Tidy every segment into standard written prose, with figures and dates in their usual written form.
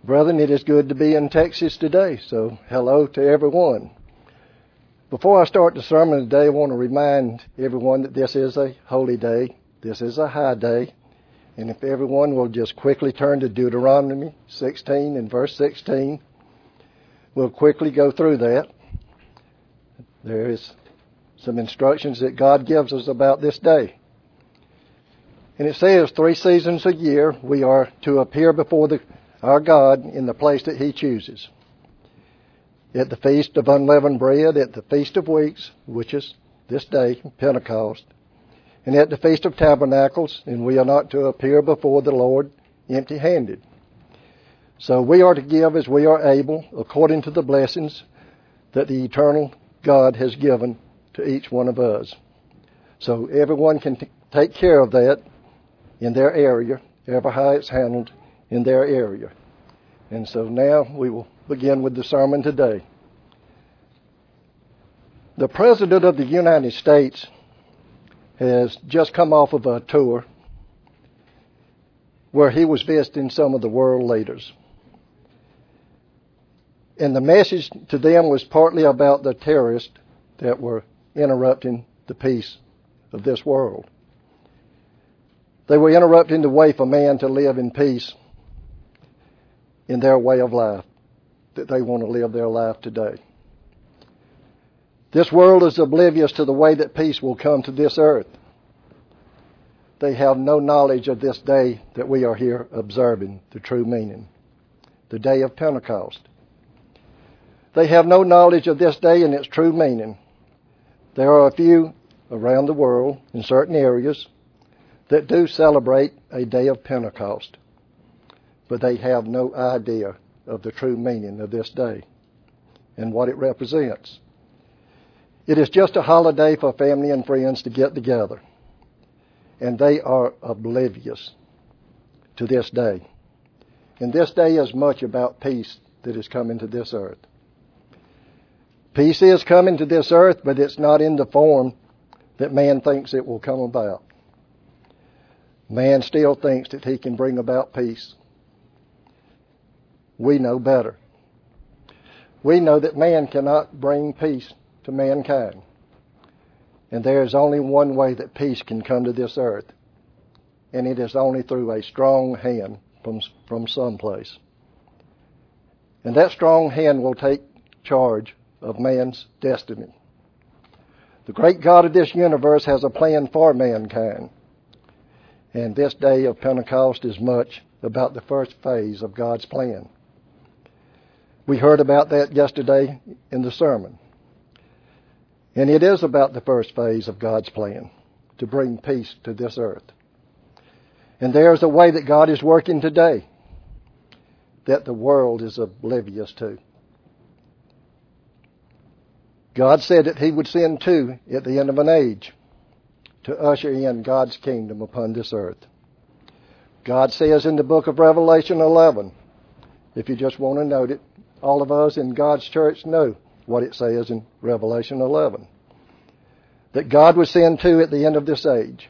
Brethren, it is good to be in Texas today, so hello to everyone. Before I start the sermon today, I want to remind everyone that this is a holy day. This is a high day. And if everyone will just quickly turn to Deuteronomy 16 and verse 16, we'll quickly go through that. There is some instructions that God gives us about this day. And it says 3 seasons a year we are to appear before our God in the place that He chooses. At the Feast of Unleavened Bread, at the Feast of Weeks, which is this day, Pentecost, and at the Feast of Tabernacles, and we are not to appear before the Lord empty-handed. So we are to give as we are able, according to the blessings that the eternal God has given to each one of us. So everyone can take care of that in their area, ever how it's handled in their area. And so now we will begin with the sermon today. The President of the United States has just come off of a tour where he was visiting some of the world leaders. And the message to them was partly about the terrorists that were interrupting the peace of this world. They were interrupting the way for man to live in peace in their way of life, that they want to live their life today. This world is oblivious to the way that peace will come to this earth. They have no knowledge of this day that we are here observing, the true meaning, the day of Pentecost. They have no knowledge of this day and its true meaning. There are a few around the world in certain areas that do celebrate a day of Pentecost, but they have no idea of the true meaning of this day and what it represents. It is just a holiday for family and friends to get together, and they are oblivious to this day. And this day is much about peace that is coming to this earth. Peace is coming to this earth, but it's not in the form that man thinks it will come about. Man still thinks that he can bring about peace. We know better. We know that man cannot bring peace to mankind. And there is only one way that peace can come to this earth. And it is only through a strong hand from someplace. And that strong hand will take charge of man's destiny. The great God of this universe has a plan for mankind. And this day of Pentecost is much about the first phase of God's plan. We heard about that yesterday in the sermon. And it is about the first phase of God's plan, to bring peace to this earth. And there's a way that God is working today that the world is oblivious to. God said that He would send 2 at the end of an age to usher in God's kingdom upon this earth. God says in the book of Revelation 11, if you just want to note it, all of us in God's church know what it says in Revelation 11. That God will send 2 at the end of this age.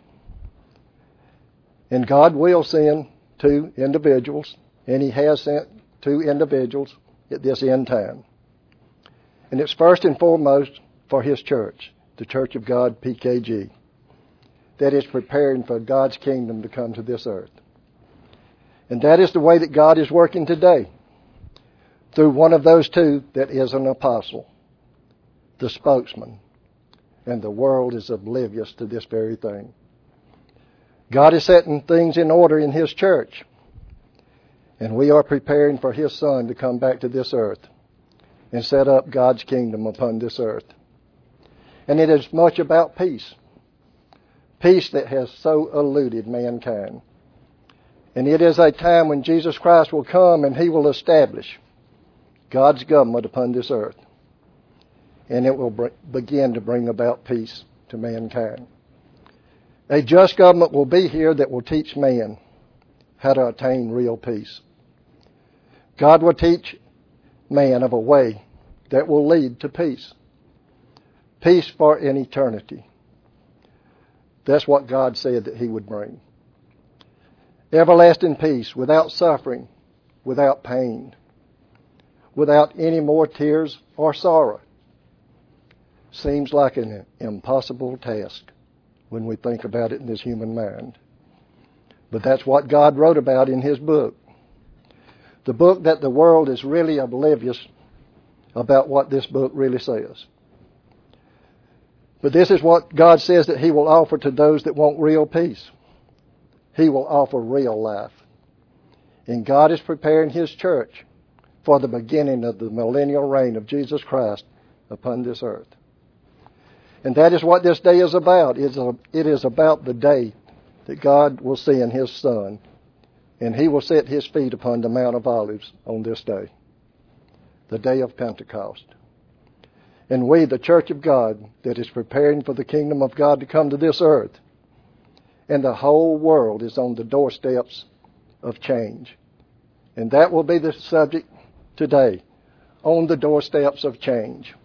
And God will send 2 individuals, and He has sent 2 individuals at this end time. And it's first and foremost for His church, the Church of God, PKG, that is preparing for God's kingdom to come to this earth. And that is the way that God is working today, through one of those 2 that is an apostle, the spokesman. And the world is oblivious to this very thing. God is setting things in order in His church. And we are preparing for His Son to come back to this earth and set up God's kingdom upon this earth. And it is much about peace. Peace that has so eluded mankind. And it is a time when Jesus Christ will come and He will establish God's government upon this earth. And it will begin to bring about peace to mankind. A just government will be here that will teach man how to attain real peace. God will teach man of a way that will lead to peace. Peace for an eternity. That's what God said that He would bring. Everlasting peace without suffering without pain, without any more tears or sorrow. Seems like an impossible task when we think about it in this human mind. But that's what God wrote about in His book. The book that the world is really oblivious about what this book really says. But this is what God says that He will offer to those that want real peace. He will offer real life. And God is preparing His church for the beginning of the millennial reign of Jesus Christ upon this earth. And that is what this day is about. It is about the day that God will send His Son, and He will set His feet upon the Mount of Olives on this day, the day of Pentecost. And we, the church of God, that is preparing for the kingdom of God to come to this earth, and the whole world is on the doorsteps of change. And that will be the subject today, on the doorsteps of change.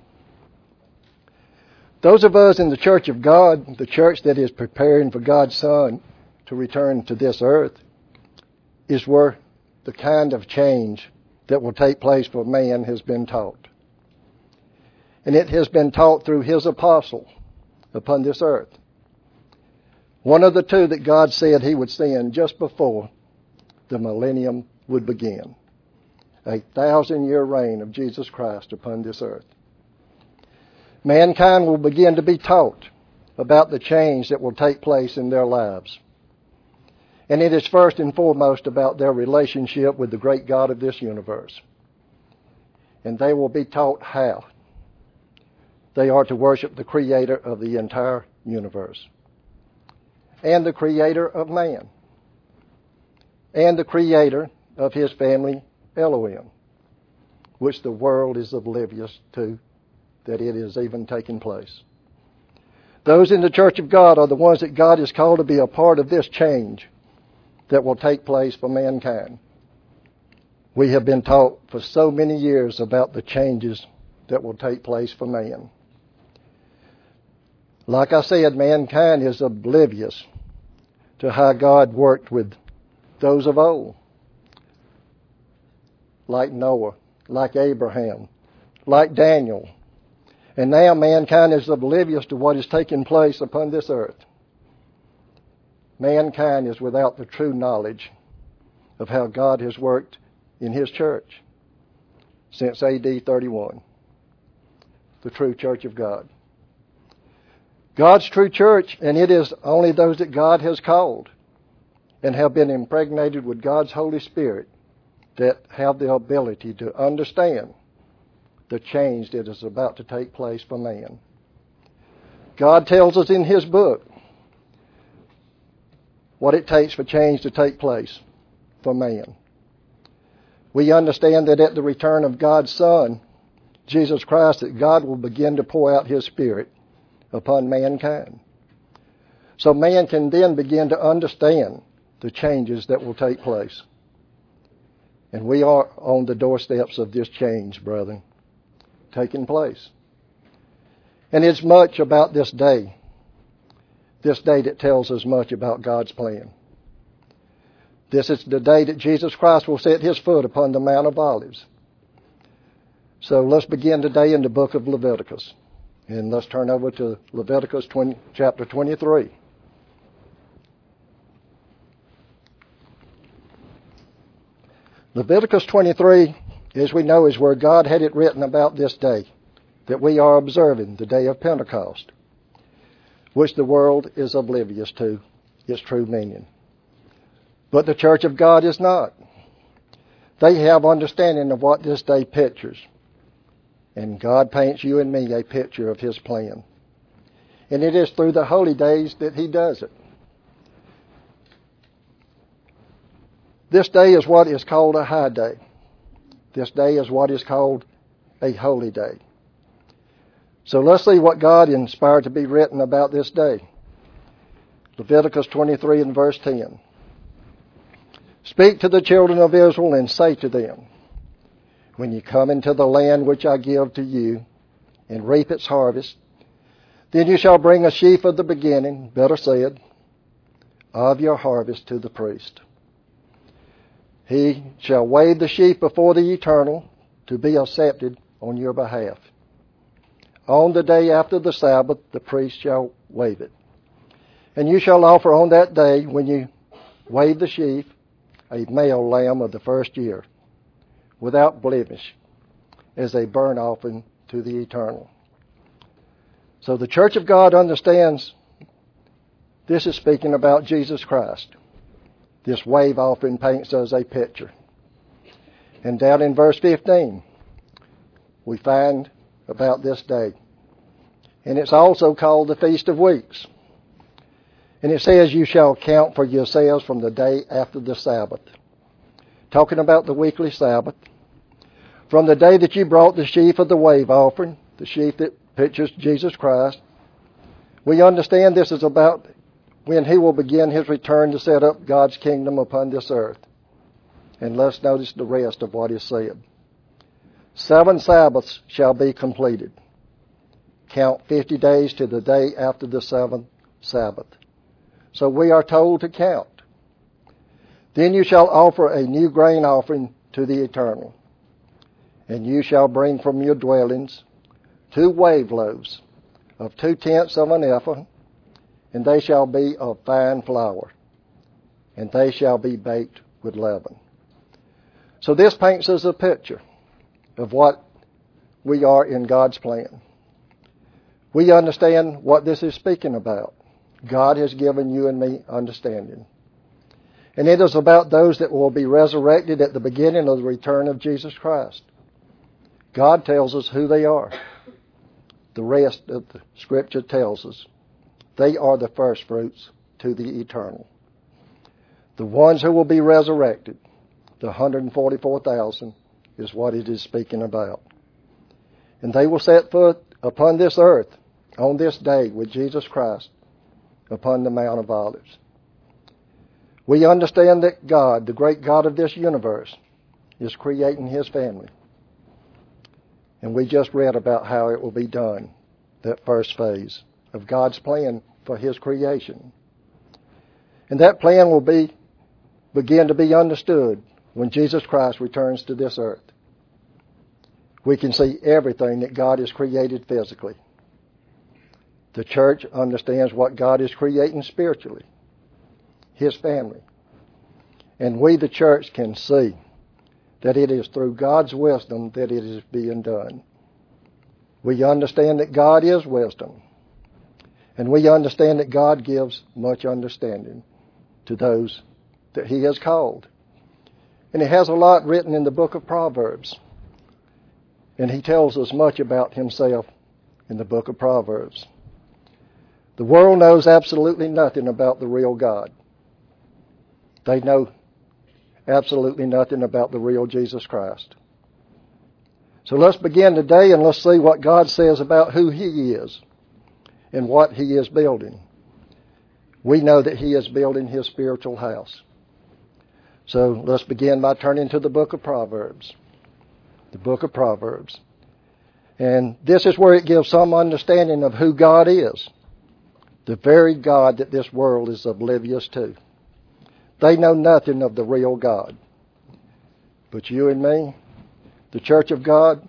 Those of us in the church of God, the church that is preparing for God's Son to return to this earth, is where the kind of change that will take place for man has been taught. And it has been taught through His apostle upon this earth. One of the two that God said He would send just before the millennium would begin. A 1,000-year reign of Jesus Christ upon this earth. Mankind will begin to be taught about the change that will take place in their lives. And it is first and foremost about their relationship with the great God of this universe. And they will be taught how they are to worship the Creator of the entire universe, and the Creator of man, and the Creator of His family, Elohim, which the world is oblivious to, that it is even taking place. Those in the church of God are the ones that God has called to be a part of this change that will take place for mankind. We have been taught for so many years about the changes that will take place for man. Like I said, mankind is oblivious to how God worked with those of old, like Noah, like Abraham, like Daniel. And now mankind is oblivious to what is taking place upon this earth. Mankind is without the true knowledge of how God has worked in His church since A.D. 31, the true church of God. God's true church, and it is only those that God has called and have been impregnated with God's Holy Spirit that have the ability to understand the change that is about to take place for man. God tells us in His book what it takes for change to take place for man. We understand that at the return of God's Son, Jesus Christ, that God will begin to pour out His Spirit upon mankind. So man can then begin to understand the changes that will take place. And we are on the doorsteps of this change, brethren, taking place. And it's much about this day that tells us much about God's plan. This is the day that Jesus Christ will set His foot upon the Mount of Olives. So let's begin today in the book of Leviticus. And let's turn over to Leviticus chapter 23. Leviticus 23, as we know, is where God had it written about this day that we are observing, the day of Pentecost, which the world is oblivious to its true meaning. But the church of God is not. They have understanding of what this day pictures. And God paints you and me a picture of His plan. And it is through the holy days that He does it. This day is what is called a high day. This day is what is called a holy day. So let's see what God inspired to be written about this day. Leviticus 23 and verse 10. Speak to the children of Israel and say to them, when you come into the land which I give to you and reap its harvest, then you shall bring a sheaf of the beginning, better said, of your harvest to the priest. He shall wave the sheaf before the Eternal to be accepted on your behalf. On the day after the Sabbath, the priest shall wave it. And you shall offer on that day, when you wave the sheaf, a male lamb of the first year, without blemish, as a burnt offering to the Eternal. So the Church of God understands this is speaking about Jesus Christ. This wave offering paints us a picture. And down in verse 15, we find about this day. And it's also called the Feast of Weeks. And it says, you shall count for yourselves from the day after the Sabbath. Talking about the weekly Sabbath. From the day that you brought the sheaf of the wave offering, the sheaf that pictures Jesus Christ, we understand this is about when He will begin His return to set up God's kingdom upon this earth. And let's notice the rest of what is said. 7 Sabbaths shall be completed. Count 50 days to the day after the 7th Sabbath. So we are told to count. Then you shall offer a new grain offering to the Eternal. And you shall bring from your dwellings 2 wave loaves of 2/10 of an ephah, and they shall be of fine flour, and they shall be baked with leaven. So this paints us a picture of what we are in God's plan. We understand what this is speaking about. God has given you and me understanding. And it is about those that will be resurrected at the beginning of the return of Jesus Christ. God tells us who they are. The rest of the Scripture tells us they are the first fruits to the Eternal. The ones who will be resurrected, the 144,000, is what it is speaking about. And they will set foot upon this earth on this day with Jesus Christ upon the Mount of Olives. We understand that God, the great God of this universe, is creating His family. And we just read about how it will be done, that first phase of God's plan for His creation. And that plan will begin to be understood when Jesus Christ returns to this earth. We can see everything that God has created physically. The church understands what God is creating spiritually, His family. And we, the church, can see that it is through God's wisdom that it is being done. We understand that God is wisdom. And we understand that God gives much understanding to those that He has called. And He has a lot written in the book of Proverbs. And He tells us much about Himself in the book of Proverbs. The world knows absolutely nothing about the real God. They know absolutely nothing about the real Jesus Christ. So let's begin today and let's see what God says about who He is and what He is building. We know that He is building His spiritual house. So let's begin by turning to the book of Proverbs. The book of Proverbs. And this is where it gives some understanding of who God is. The very God that this world is oblivious to. They know nothing of the real God. But you and me, the church of God,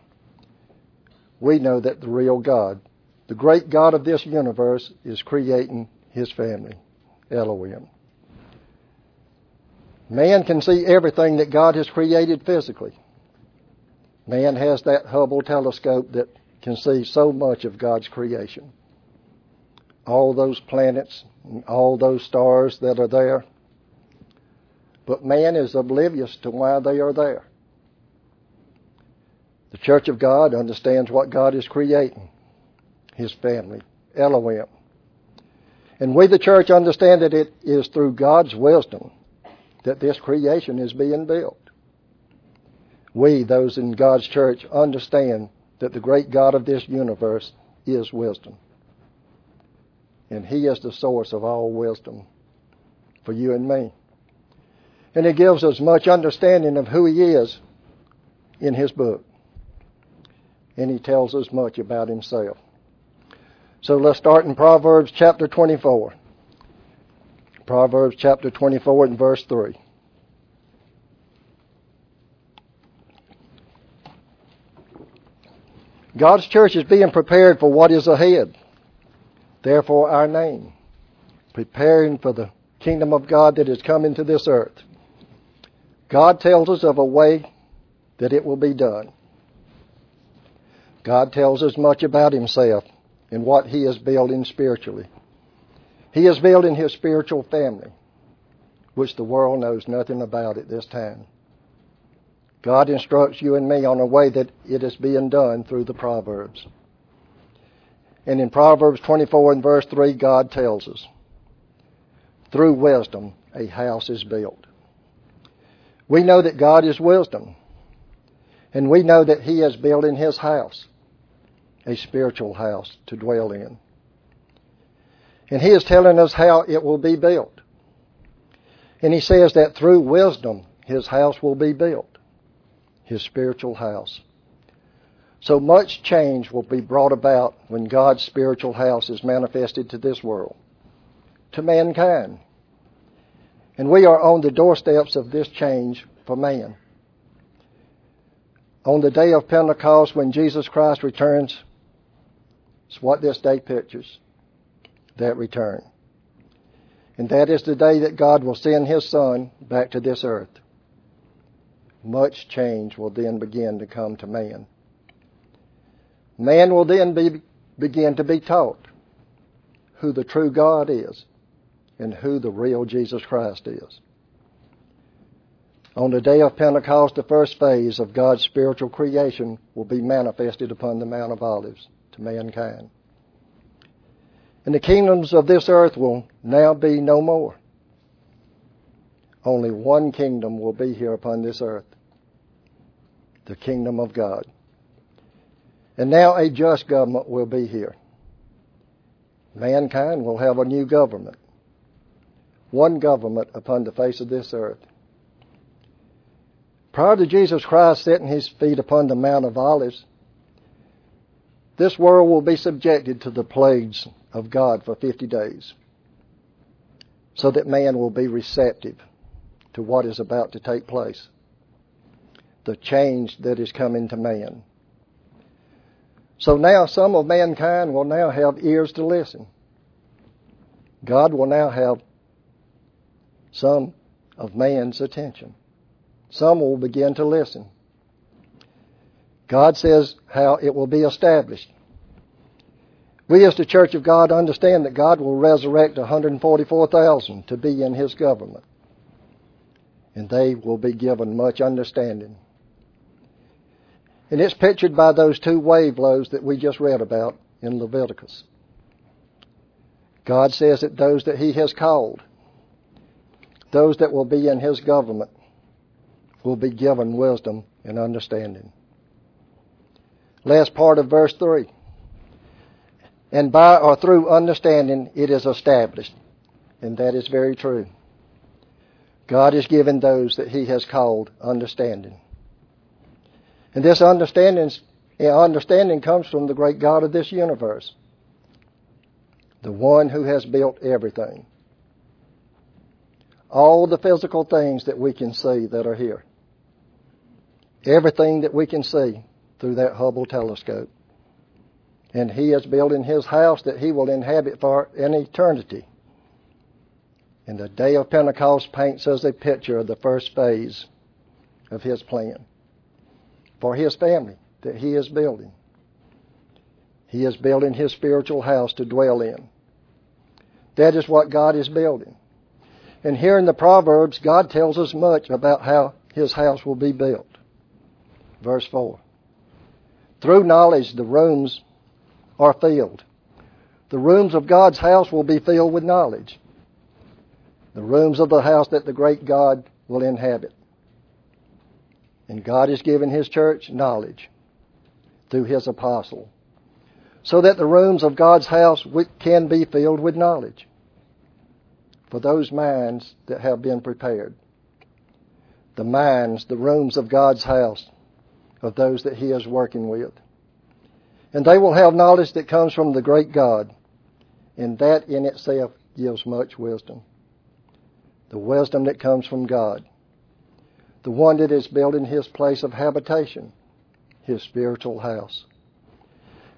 we know that the real God, the great God of this universe, is creating His family, Elohim. Man can see everything that God has created physically. Man has that Hubble telescope that can see so much of God's creation. All those planets and all those stars that are there. But man is oblivious to why they are there. The church of God understands what God is creating, His family, Elohim. And we, the church, understand that it is through God's wisdom that this creation is being built. We, those in God's church, understand that the great God of this universe is wisdom. And He is the source of all wisdom for you and me. And it gives us much understanding of who He is in His book. And He tells us much about Himself. So let's start in Proverbs chapter 24. Proverbs chapter 24 and verse 3. God's church is being prepared for what is ahead. Therefore, our name, preparing for the kingdom of God that is coming to this earth. God tells us of a way that it will be done. God tells us much about Himself and what He is building spiritually. He is building His spiritual family, which the world knows nothing about at this time. God instructs you and me on a way that it is being done through the Proverbs. And in Proverbs 24 and verse 3, God tells us, through wisdom a house is built. We know that God is wisdom. And we know that He is building His house, a spiritual house to dwell in. And He is telling us how it will be built. And He says that through wisdom His house will be built, His spiritual house. So much change will be brought about when God's spiritual house is manifested to this world, to mankind. And we are on the doorsteps of this change for man. On the day of Pentecost, when Jesus Christ returns, it's what this day pictures, that return. And that is the day that God will send His Son back to this earth. Much change will then begin to come to man. Man will then begin to be taught who the true God is and who the real Jesus Christ is. On the day of Pentecost, the first phase of God's spiritual creation will be manifested upon the Mount of Olives to mankind. And the kingdoms of this earth will now be no more. Only one kingdom will be here upon this earth, the kingdom of God. And now a just government will be here. Mankind will have a new government. One government upon the face of this earth. Prior to Jesus Christ setting His feet upon the Mount of Olives, this world will be subjected to the plagues of God for 50 days, so that man will be receptive to what is about to take place, the change that is coming to man. So now some of mankind will now have ears to listen. God will now have some of man's attention. Some will begin to listen. God says how it will be established. We as the Church of God understand that God will resurrect 144,000 to be in His government. And they will be given much understanding. And it's pictured by those two wave loaves that we just read about in Leviticus. God says that those that He has called, those that will be in His government, will be given wisdom and understanding. Last part of verse 3. And by or through understanding it is established. And that is very true. God has given those that He has called understanding. And this understanding comes from the great God of this universe, the one who has built everything. All the physical things that we can see that are here. Everything that we can see through that Hubble telescope. And He is building His house that He will inhabit for an eternity. And the day of Pentecost paints us a picture of the first phase of His plan for His family that He is building. He is building His spiritual house to dwell in. That is what God is building. And here in the Proverbs, God tells us much about how His house will be built. Verse 4. Through knowledge the rooms are filled. The rooms of God's house will be filled with knowledge. The rooms of the house that the great God will inhabit. And God has given His church knowledge through His apostle, so that the rooms of God's house can be filled with knowledge for those minds that have been prepared. The minds, the rooms of God's house of those that He is working with. And they will have knowledge that comes from the great God, and that in itself gives much wisdom. The wisdom that comes from God. The one that is building His place of habitation, His spiritual house.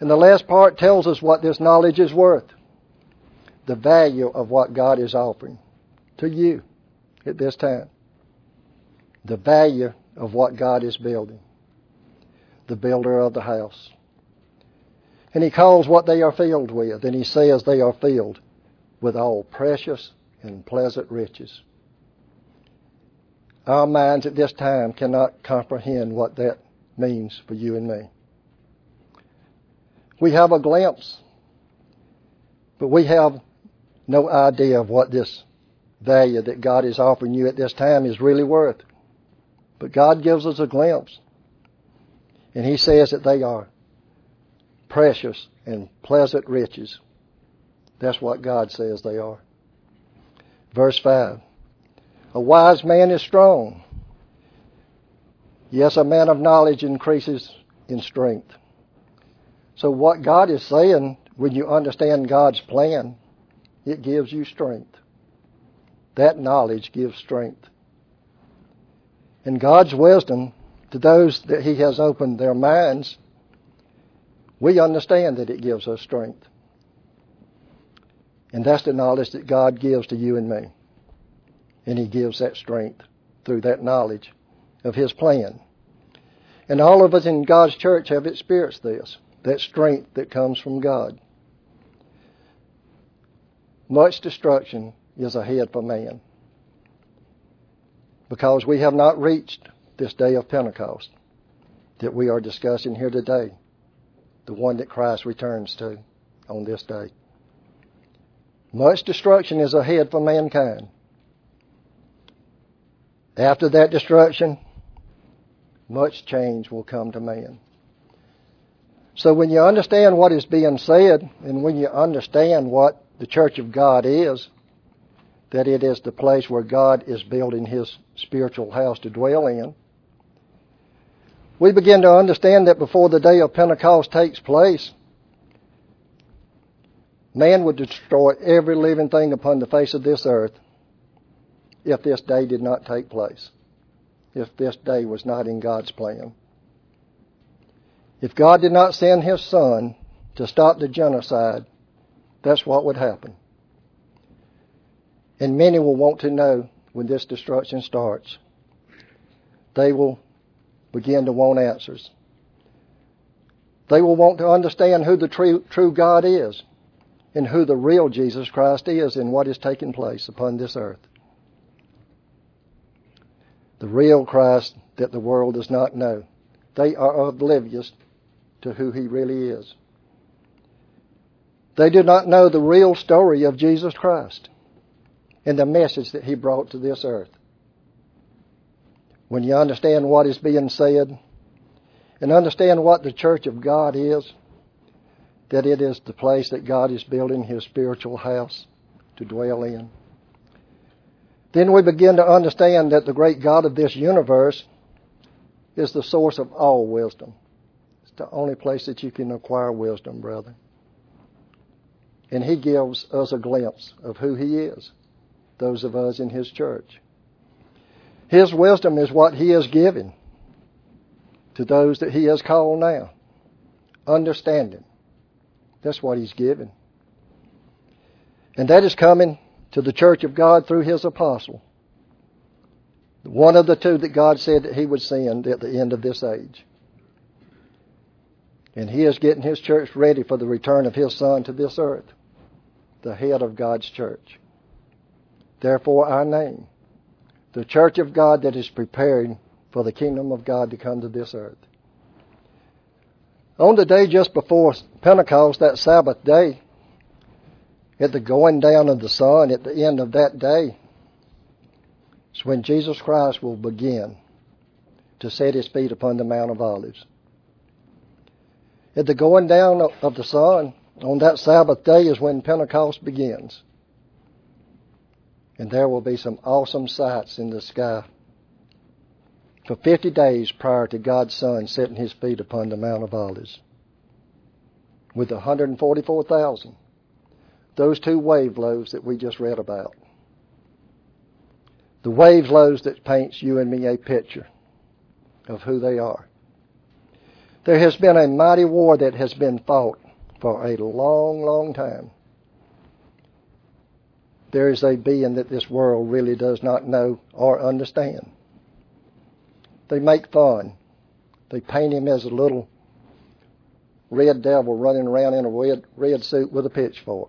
And the last part tells us what this knowledge is worth. The value of what God is offering to you at this time. The value of what God is building. The builder of the house. And he calls what they are filled with, and he says they are filled with all precious and pleasant riches. Our minds at this time cannot comprehend what that means for you and me. We have a glimpse, but we have no idea of what this value that God is offering you at this time is really worth. But God gives us a glimpse. And he says that they are precious and pleasant riches. That's what God says they are. Verse 5. A wise man is strong. Yes, a man of knowledge increases in strength. So what God is saying, when you understand God's plan, it gives you strength. That knowledge gives strength. And God's wisdom, to those that he has opened their minds, we understand that it gives us strength. And that's the knowledge that God gives to you and me. And he gives that strength through that knowledge of his plan. And all of us in God's church have experienced this, that strength that comes from God. Much destruction is ahead for man, because we have not reached this day of Pentecost that we are discussing here today, the one that Christ returns to on this day. Much destruction is ahead for mankind. After that destruction, much change will come to man. So when you understand what is being said, and when you understand what the church of God is, that it is the place where God is building his spiritual house to dwell in, we begin to understand that before the day of Pentecost takes place, man would destroy every living thing upon the face of this earth if this day did not take place, if this day was not in God's plan. If God did not send his Son to stop the genocide, that's what would happen. And many will want to know when this destruction starts. They will begin to want answers. They will want to understand who the true God is, and who the real Jesus Christ is, and what is taking place upon this earth. The real Christ that the world does not know. They are oblivious to who he really is. They do not know the real story of Jesus Christ and the message that he brought to this earth. When you understand what is being said and understand what the church of God is, that it is the place that God is building his spiritual house to dwell in, then we begin to understand that the great God of this universe is the source of all wisdom. It's the only place that you can acquire wisdom, brother. And he gives us a glimpse of who he is, those of us in his church. His wisdom is what he has given to those that he has called now. Understanding. That's what he's given. And that is coming to the church of God through his apostle. One of the two that God said that he would send at the end of this age. And he is getting his church ready for the return of his Son to this earth, the head of God's church. Therefore our name, the church of God that is preparing for the kingdom of God to come to this earth. On the day just before Pentecost, that Sabbath day, at the going down of the sun, at the end of that day, is when Jesus Christ will begin to set his feet upon the Mount of Olives. At the going down of the sun, on that Sabbath day is when Pentecost begins. And there will be some awesome sights in the sky for 50 days prior to God's Son setting his feet upon the Mount of Olives. With 144,000, those two wave loaves that we just read about. The wave loaves that paints you and me a picture of who they are. There has been a mighty war that has been fought for a long, long time. There is a being that this world really does not know or understand. They make fun. They paint him as a little red devil running around in a red suit with a pitchfork.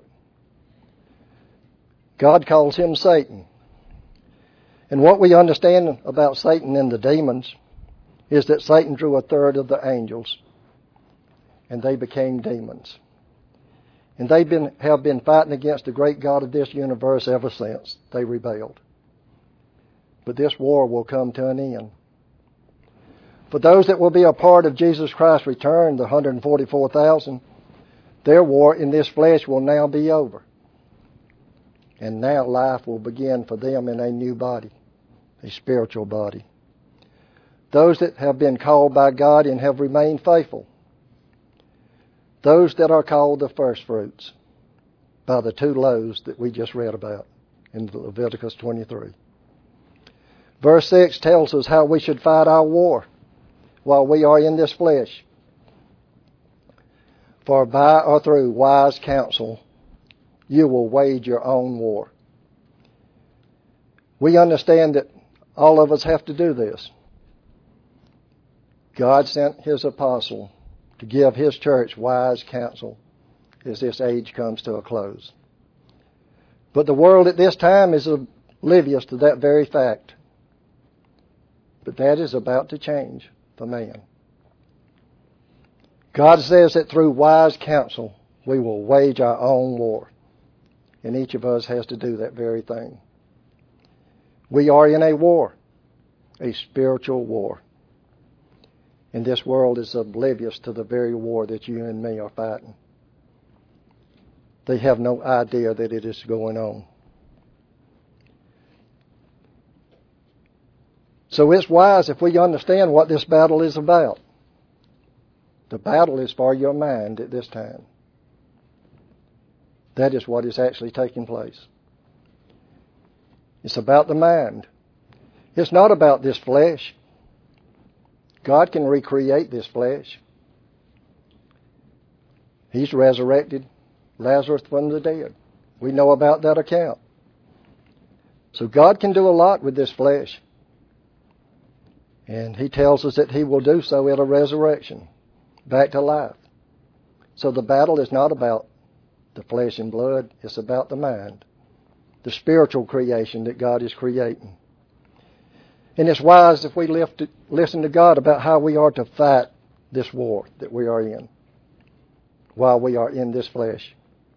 God calls him Satan. And what we understand about Satan and the demons is that Satan drew a third of the angels, and they became demons. And they have been fighting against the great God of this universe ever since they rebelled. But this war will come to an end. For those that will be a part of Jesus Christ's return, the 144,000, their war in this flesh will now be over. And now life will begin for them in a new body, a spiritual body. Those that have been called by God and have remained faithful. Those that are called the first fruits by the 2 loaves that we just read about in Leviticus 23. Verse 6 tells us how we should fight our war while we are in this flesh. For by or through wise counsel, you will wage your own war. We understand that all of us have to do this. God sent His apostle to give His church wise counsel as this age comes to a close. But the world at this time is oblivious to that very fact. But that is about to change for man. God says that through wise counsel we will wage our own war. And each of us has to do that very thing. We are in a war, a spiritual war. And this world is oblivious to the very war that you and me are fighting. They have no idea that it is going on. So it's wise if we understand what this battle is about. The battle is for your mind at this time. That is what is actually taking place. It's about the mind. It's not about this flesh. God can recreate this flesh. He's resurrected Lazarus from the dead. We know about that account. So God can do a lot with this flesh. And He tells us that He will do so at a resurrection, back to life. So the battle is not about the flesh and blood. It's about the mind, the spiritual creation that God is creating. And it's wise if we listen to God about how we are to fight this war that we are in while we are in this flesh.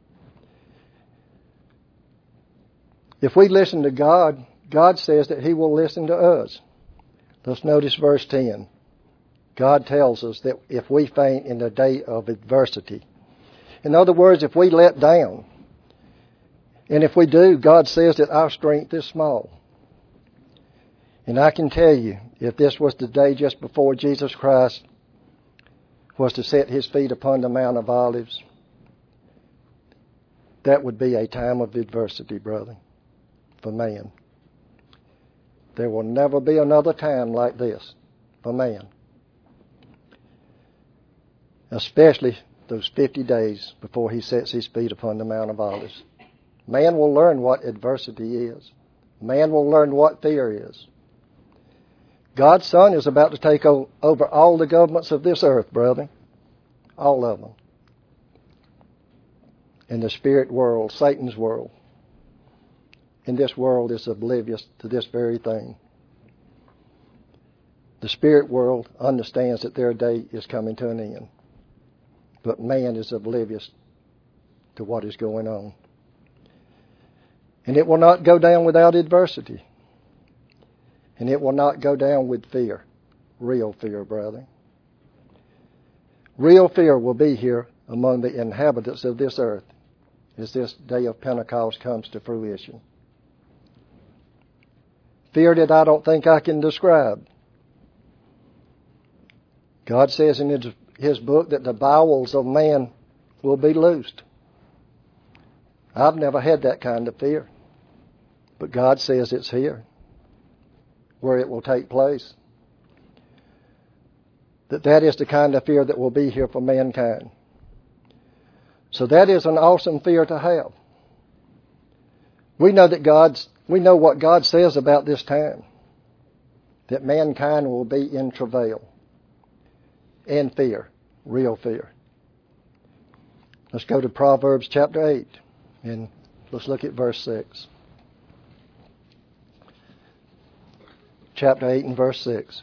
If we listen to God, God says that He will listen to us. Let's notice verse 10. God tells us that if we faint in the day of adversity, in other words, if we let down, and if we do, God says that our strength is small. And I can tell you, if this was the day just before Jesus Christ was to set His feet upon the Mount of Olives, that would be a time of adversity, brother, for man. There will never be another time like this for man. Especially those 50 days before He sets His feet upon the Mount of Olives. Man will learn what adversity is. Man will learn what fear is. God's Son is about to take over all the governments of this earth, brother. All of them. In the spirit world, Satan's world. And this world is oblivious to this very thing. The spirit world understands that their day is coming to an end. But man is oblivious to what is going on. And it will not go down without adversity. And it will not go down with fear. Real fear, brother. Real fear will be here among the inhabitants of this earth as this day of Pentecost comes to fruition. Fear that I don't think I can describe. God says in His book that the bowels of man will be loosed. I've never had that kind of fear. But God says it's here, where it will take place. that is the kind of fear that will be here for mankind. So that is an awesome fear to have. We know what God says about this time, that mankind will be in travail and fear, real fear. Let's go to Proverbs chapter 8, and let's look at verse 6. Chapter 8 and verse 6.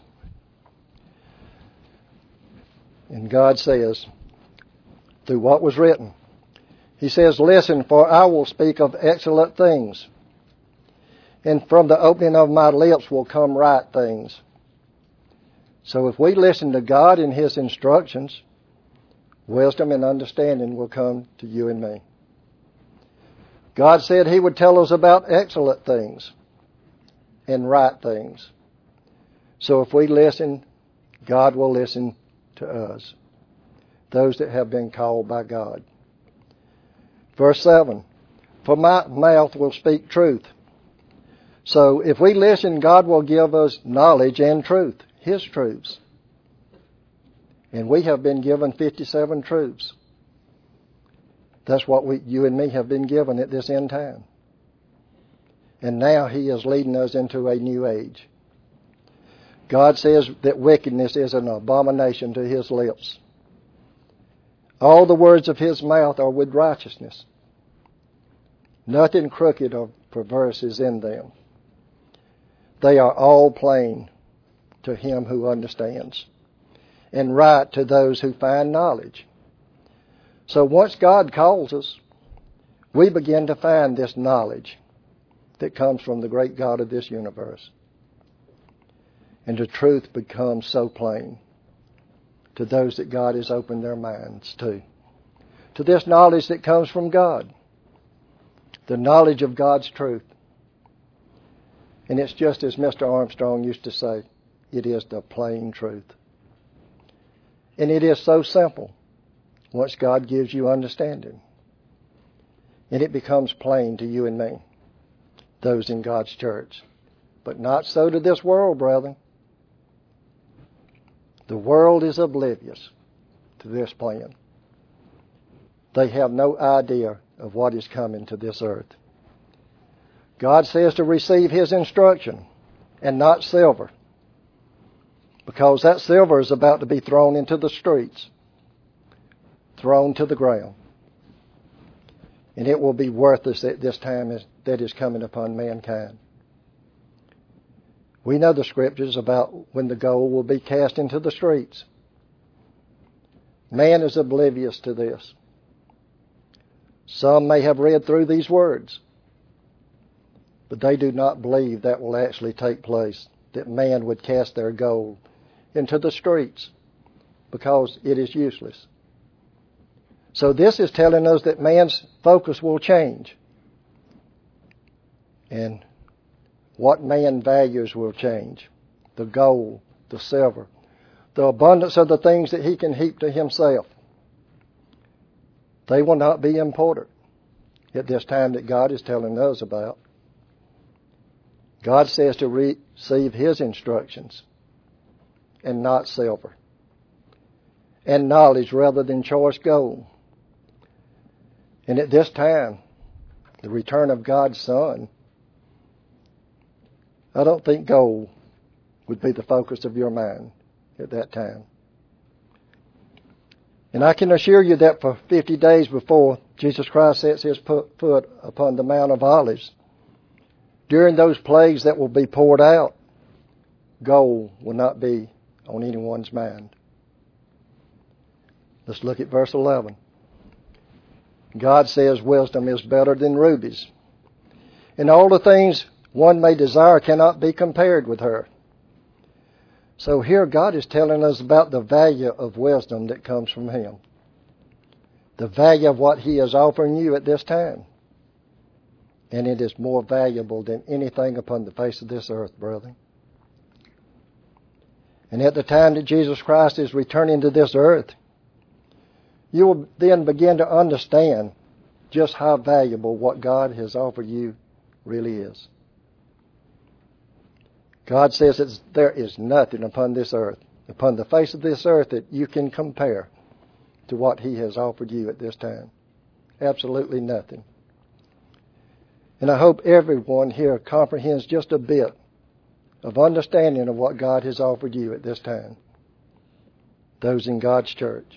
And God says, through what was written, He says, listen, for I will speak of excellent things, and from the opening of my lips will come right things. So if we listen to God and His instructions, wisdom and understanding will come to you and me. God said He would tell us about excellent things and right things. So if we listen, God will listen to us, those that have been called by God. Verse 7, for my mouth will speak truth. So if we listen, God will give us knowledge and truth, His truths. And we have been given 57 truths. That's what you and me have been given at this end time. And now He is leading us into a new age. God says that wickedness is an abomination to His lips. All the words of His mouth are with righteousness. Nothing crooked or perverse is in them. They are all plain to him who understands, and right to those who find knowledge. So once God calls us, we begin to find this knowledge that comes from the great God of this universe. And the truth becomes so plain to those that God has opened their minds to this knowledge that comes from God, the knowledge of God's truth. And it's just as Mr. Armstrong used to say, it is the plain truth. And it is so simple once God gives you understanding. And it becomes plain to you and me, those in God's church. But not so to this world, brethren. The world is oblivious to this plan. They have no idea of what is coming to this earth. God says to receive His instruction and not silver, because that silver is about to be thrown into the streets, thrown to the ground. And it will be worthless at this time that is coming upon mankind. We know the scriptures about when the gold will be cast into the streets. Man is oblivious to this. Some may have read through these words, but they do not believe that will actually take place, that man would cast their gold into the streets because it is useless. So this is telling us that man's focus will change. And what man values will change. The gold, the silver, the abundance of the things that he can heap to himself. They will not be important at this time that God is telling us about. God says to receive His instructions and not silver, and knowledge rather than choice gold. And at this time, the return of God's Son, I don't think gold would be the focus of your mind at that time. And I can assure you that for 50 days before Jesus Christ sets His foot upon the Mount of Olives, during those plagues that will be poured out, gold will not be on anyone's mind. Let's look at verse 11. God says wisdom is better than rubies, and all the things one may desire cannot be compared with her. So here God is telling us about the value of wisdom that comes from Him. The value of what He is offering you at this time. And it is more valuable than anything upon the face of this earth, brethren. And at the time that Jesus Christ is returning to this earth, you will then begin to understand just how valuable what God has offered you really is. God says that there is nothing upon this earth upon the face of this earth that you can compare to what He has offered you at this time. Absolutely nothing. And I hope everyone here comprehends just a bit of understanding of what God has offered you at this time. Those in God's church.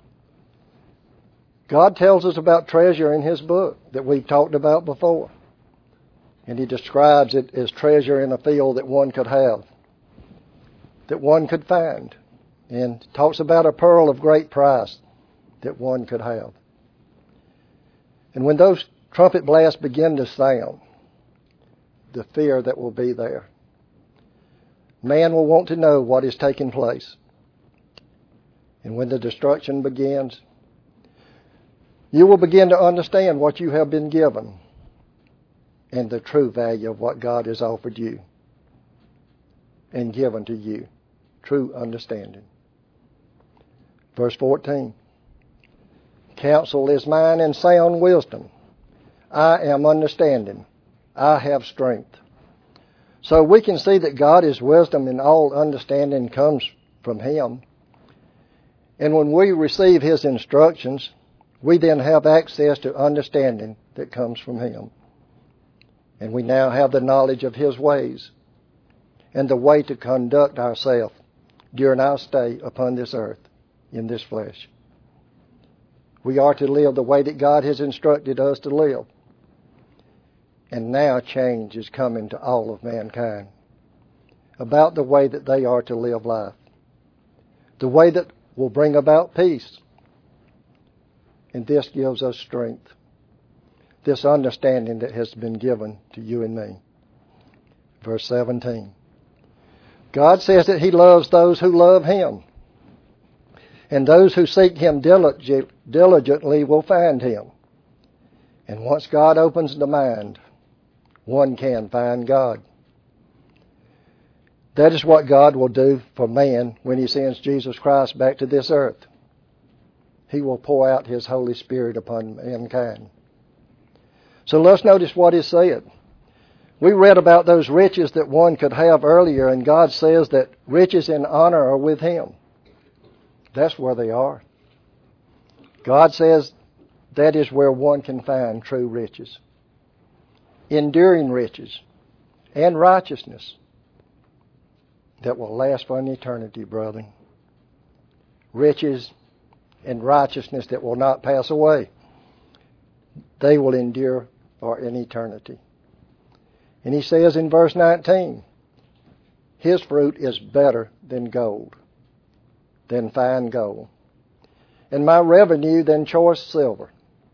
God tells us about treasure in His book that we've talked about before. And He describes it as treasure in a field that one could have, that one could find. And talks about a pearl of great price that one could have. And when those trumpet blasts begin to sound, the fear that will be there. Man will want to know what is taking place. And when the destruction begins, you will begin to understand what you have been given and the true value of what God has offered you and given to you. True understanding. Verse 14. Counsel is mine and sound wisdom. I am understanding. I have strength. So we can see that God is wisdom, and all understanding comes from Him. And when we receive His instructions, we then have access to understanding that comes from Him. And we now have the knowledge of His ways and the way to conduct ourselves during our stay upon this earth in this flesh. We are to live the way that God has instructed us to live. And now change is coming to all of mankind about the way that they are to live life. The way that will bring about peace. And this gives us strength. This understanding that has been given to you and me. Verse 17. God says that He loves those who love Him. And those who seek Him diligently will find Him. And once God opens the mind, one can find God. That is what God will do for man when He sends Jesus Christ back to this earth. He will pour out His Holy Spirit upon mankind. So let's notice what is said. We read about those riches that one could have earlier, and God says that riches and honor are with Him. That's where they are. God says that is where one can find true riches. Enduring riches and righteousness that will last for an eternity, brother. Riches and righteousness that will not pass away. They will endure for an eternity. And He says in verse 19, His fruit is better than gold, than fine gold, and my revenue than choice silver,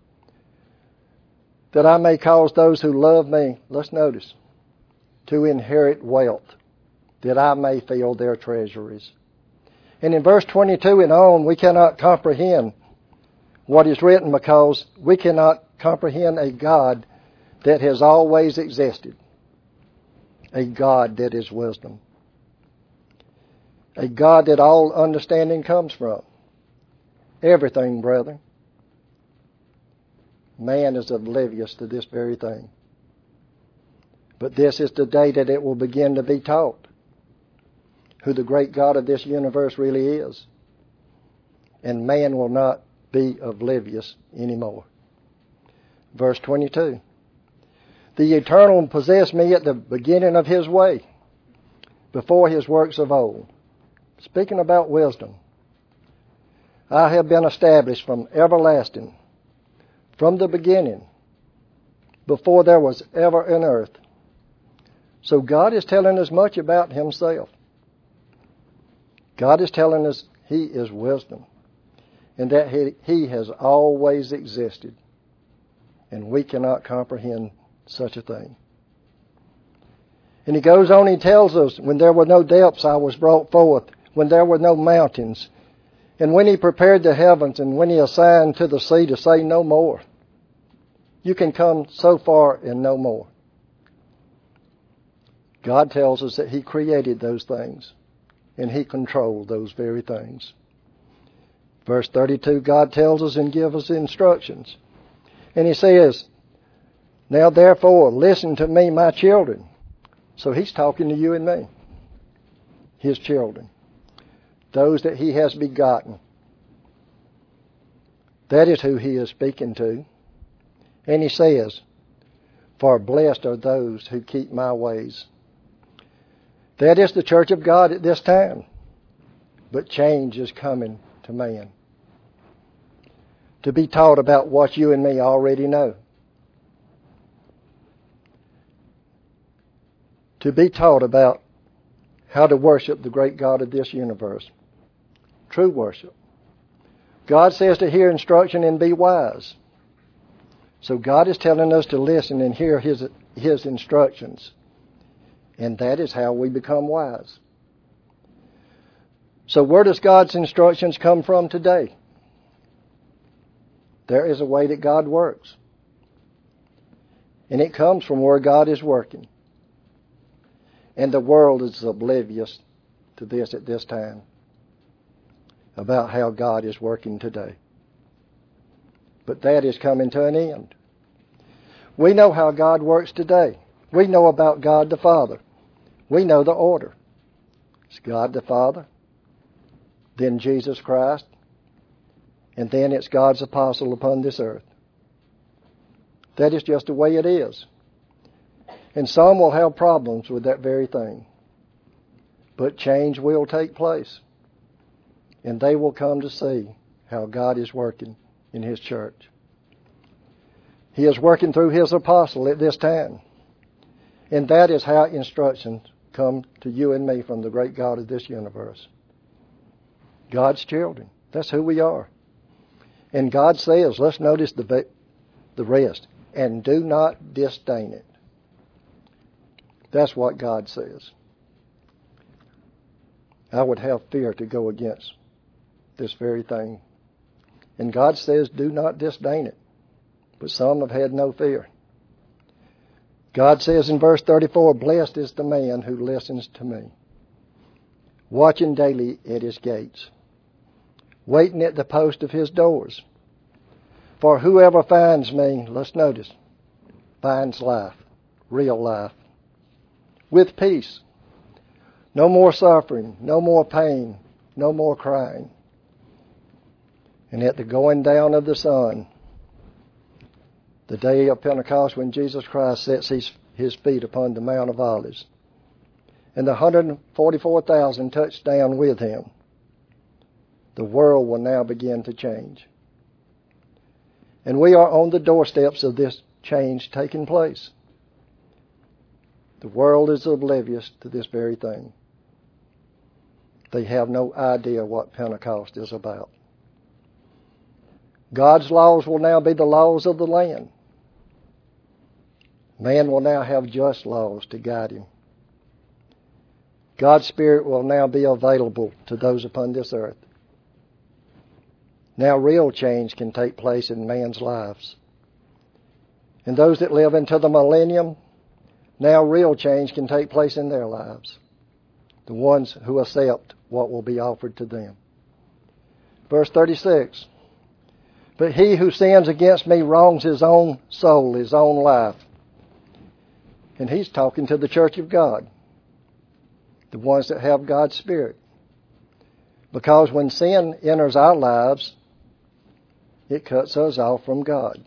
that I may cause those who love me, let's notice, to inherit wealth, that I may fill their treasuries. And in verse 22 and on, we cannot comprehend what is written because we cannot comprehend a God that has always existed, a God that is wisdom, a God that all understanding comes from. Everything, brethren. Man is oblivious to this very thing. But this is the day that it will begin to be taught who the great God of this universe really is. And man will not be oblivious anymore. Verse 22. The Eternal possessed me at the beginning of His way, before His works of old. Speaking about wisdom. I have been established from everlasting, from the beginning, before there was ever an earth. So God is telling us much about Himself. God is telling us He is wisdom, and that He has always existed, and we cannot comprehend such a thing. And He goes on, He tells us, when there were no depths I was brought forth, when there were no mountains, and when He prepared the heavens, and when He assigned to the sea to say no more. You can come so far and no more. God tells us that He created those things, and He controlled those very things. Verse 32, God tells us and gives us instructions. And He says, now therefore, listen to me, my children. So He's talking to you and me, His children. those that he has begotten. That is who he is speaking to. And he says, for blessed are those who keep my ways. That is the church of God at this time. But change is coming to man. To be taught about what you and me already know. To be taught about how to worship the great God of this universe. True worship. God says to hear instruction and be wise. So God is telling us to listen and hear His instructions. And that is how we become wise. So where does God's instructions come from today? There is a way that God works. And it comes from where God is working. And the world is oblivious to this at this time, about how God is working today. But that is coming to an end. We know how God works today. We know about God the Father. We know the order. It's God the Father, then Jesus Christ, and then it's God's apostle upon this earth. That is just the way it is. And some will have problems with that very thing. But change will take place. And they will come to see how God is working in His church. He is working through His apostle at this time. And that is how instructions come to you and me from the great God of this universe. God's children. That's who we are. And God says, let's notice the rest, and do not disdain it. That's what God says. I would have fear to go against this very thing. And God says, do not disdain it. But some have had no fear. God says in verse 34, blessed is the man who listens to me, watching daily at his gates, waiting at the post of his doors. For whoever finds me, let's notice, finds life, real life, with peace. No more suffering, no more pain, no more crying. And at the going down of the sun, the day of Pentecost when Jesus Christ sets his feet upon the Mount of Olives, and the 144,000 touched down with him, the world will now begin to change. And we are on the doorsteps of this change taking place. The world is oblivious to this very thing. They have no idea what Pentecost is about. God's laws will now be the laws of the land. Man will now have just laws to guide him. God's Spirit will now be available to those upon this earth. Now real change can take place in man's lives. And those that live into the millennium, now real change can take place in their lives. The ones who accept what will be offered to them. Verse 36. But he who sins against me wrongs his own soul, his own life. And he's talking to the church of God. The ones that have God's Spirit. Because when sin enters our lives, it cuts us off from God.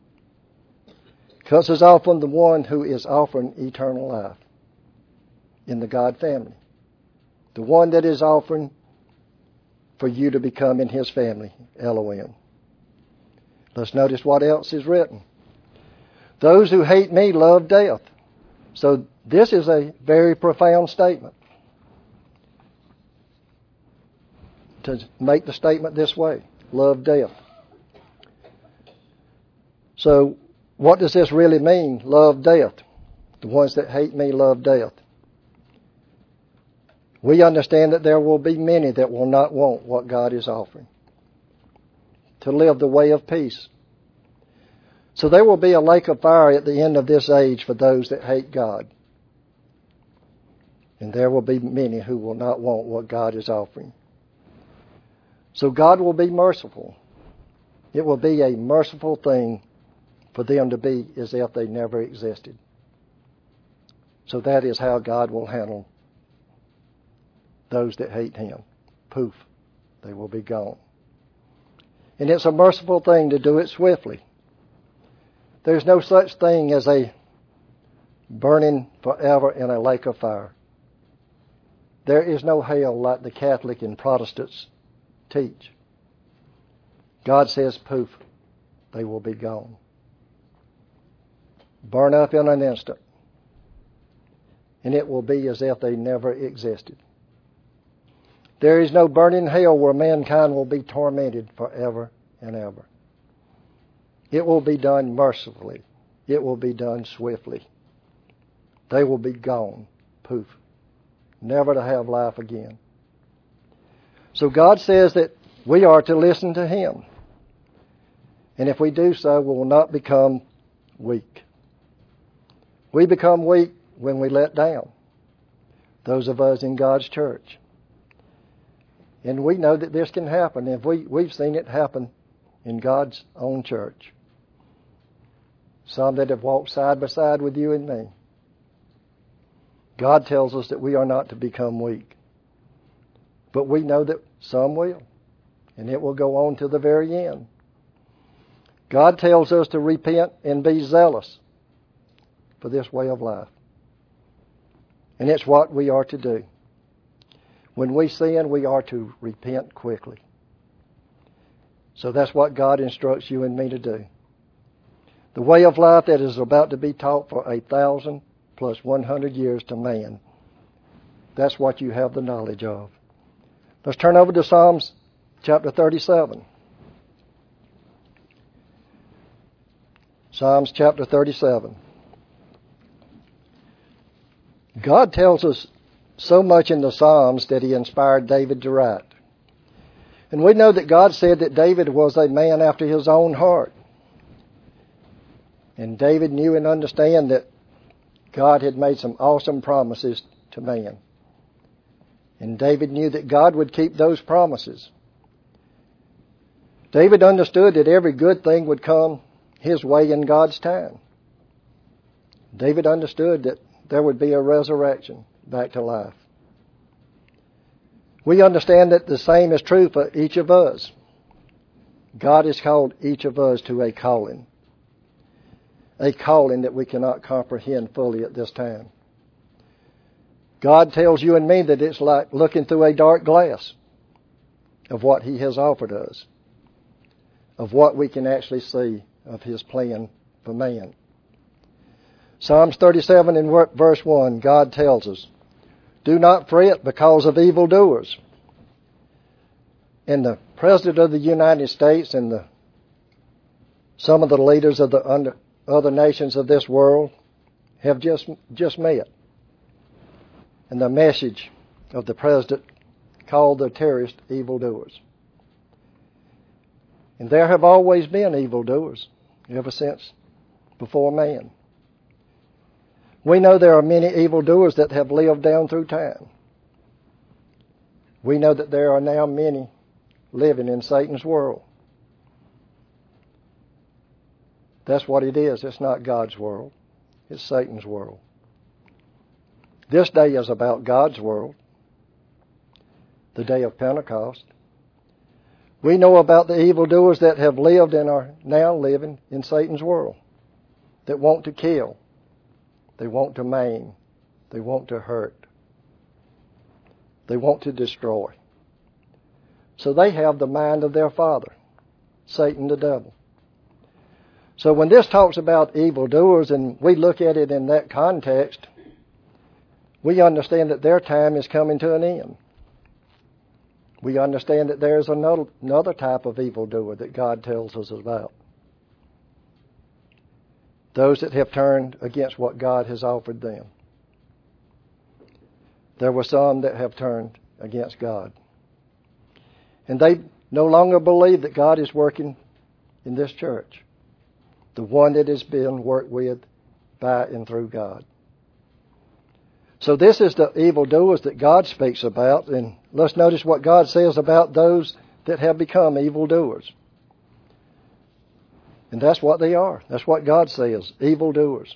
Cuts us off from the one who is offering eternal life in the God family. The one that is offering for you to become in His family, Elohim. Let's notice what else is written. Those who hate me love death. So this is a very profound statement. To make the statement this way, love death. So what does this really mean, love death? The ones that hate me love death. We understand that there will be many that will not want what God is offering. To live the way of peace. So there will be a lake of fire at the end of this age for those that hate God. And there will be many who will not want what God is offering. So God will be merciful. It will be a merciful thing for them to be as if they never existed. So that is how God will handle those that hate Him. poof, they will be gone. And it's a merciful thing to do it swiftly. There's no such thing as a burning forever in a lake of fire. There is no hell like the Catholic and Protestants teach. God says, poof, they will be gone. Burn up in an instant. And it will be as if they never existed. There is no burning hell where mankind will be tormented forever and ever. It will be done mercifully. It will be done swiftly. They will be gone. Poof. Never to have life again. So God says that we are to listen to Him. And if we do so, we will not become weak. We become weak when we let down. Those of us in God's church. And we know that this can happen. If we've seen it happen in God's own church. Some that have walked side by side with you and me. God tells us that we are not to become weak. But we know that some will. And it will go on to the very end. God tells us to repent and be zealous for this way of life. And it's what we are to do. When we sin, we are to repent quickly. So that's what God instructs you and me to do. The way of life that is about to be taught for 1,000 plus 100 years to man. That's what you have the knowledge of. Let's turn over to Psalms chapter 37. Psalms chapter 37. God tells us so much in the Psalms that He inspired David to write. And we know that God said that David was a man after His own heart. And David knew and understood that God had made some awesome promises to man. And David knew that God would keep those promises. David understood that every good thing would come his way in God's time. David understood that there would be a resurrection back to life. We understand that the same is true for each of us. God has called each of us to a calling that we cannot comprehend fully at this time. God tells you and me that it's like looking through a dark glass of what He has offered us, of what we can actually see of His plan for man. Psalms 37 and verse 1, God tells us, do not fret because of evildoers. And the President of the United States and some of the leaders of the other nations of this world have just met. And the message of the President called the terrorist evildoers. And there have always been evildoers ever since before man. We know there are many evildoers that have lived down through time. We know that there are now many living in Satan's world. That's what it is. It's not God's world. It's Satan's world. This day is about God's world, the day of Pentecost. We know about the evildoers that have lived and are now living in Satan's world, that want to kill, they want to maim, they want to hurt, they want to destroy. So they have the mind of their father, Satan the devil. So when this talks about evildoers and we look at it in that context, we understand that their time is coming to an end. We understand that there's another type of evildoer that God tells us about. Those that have turned against what God has offered them. There were some that have turned against God. And they no longer believe that God is working in this church. The one that has been worked with by and through God. So this is the evildoers that God speaks about. And let's notice what God says about those that have become evildoers. And that's what they are. That's what God says, evildoers.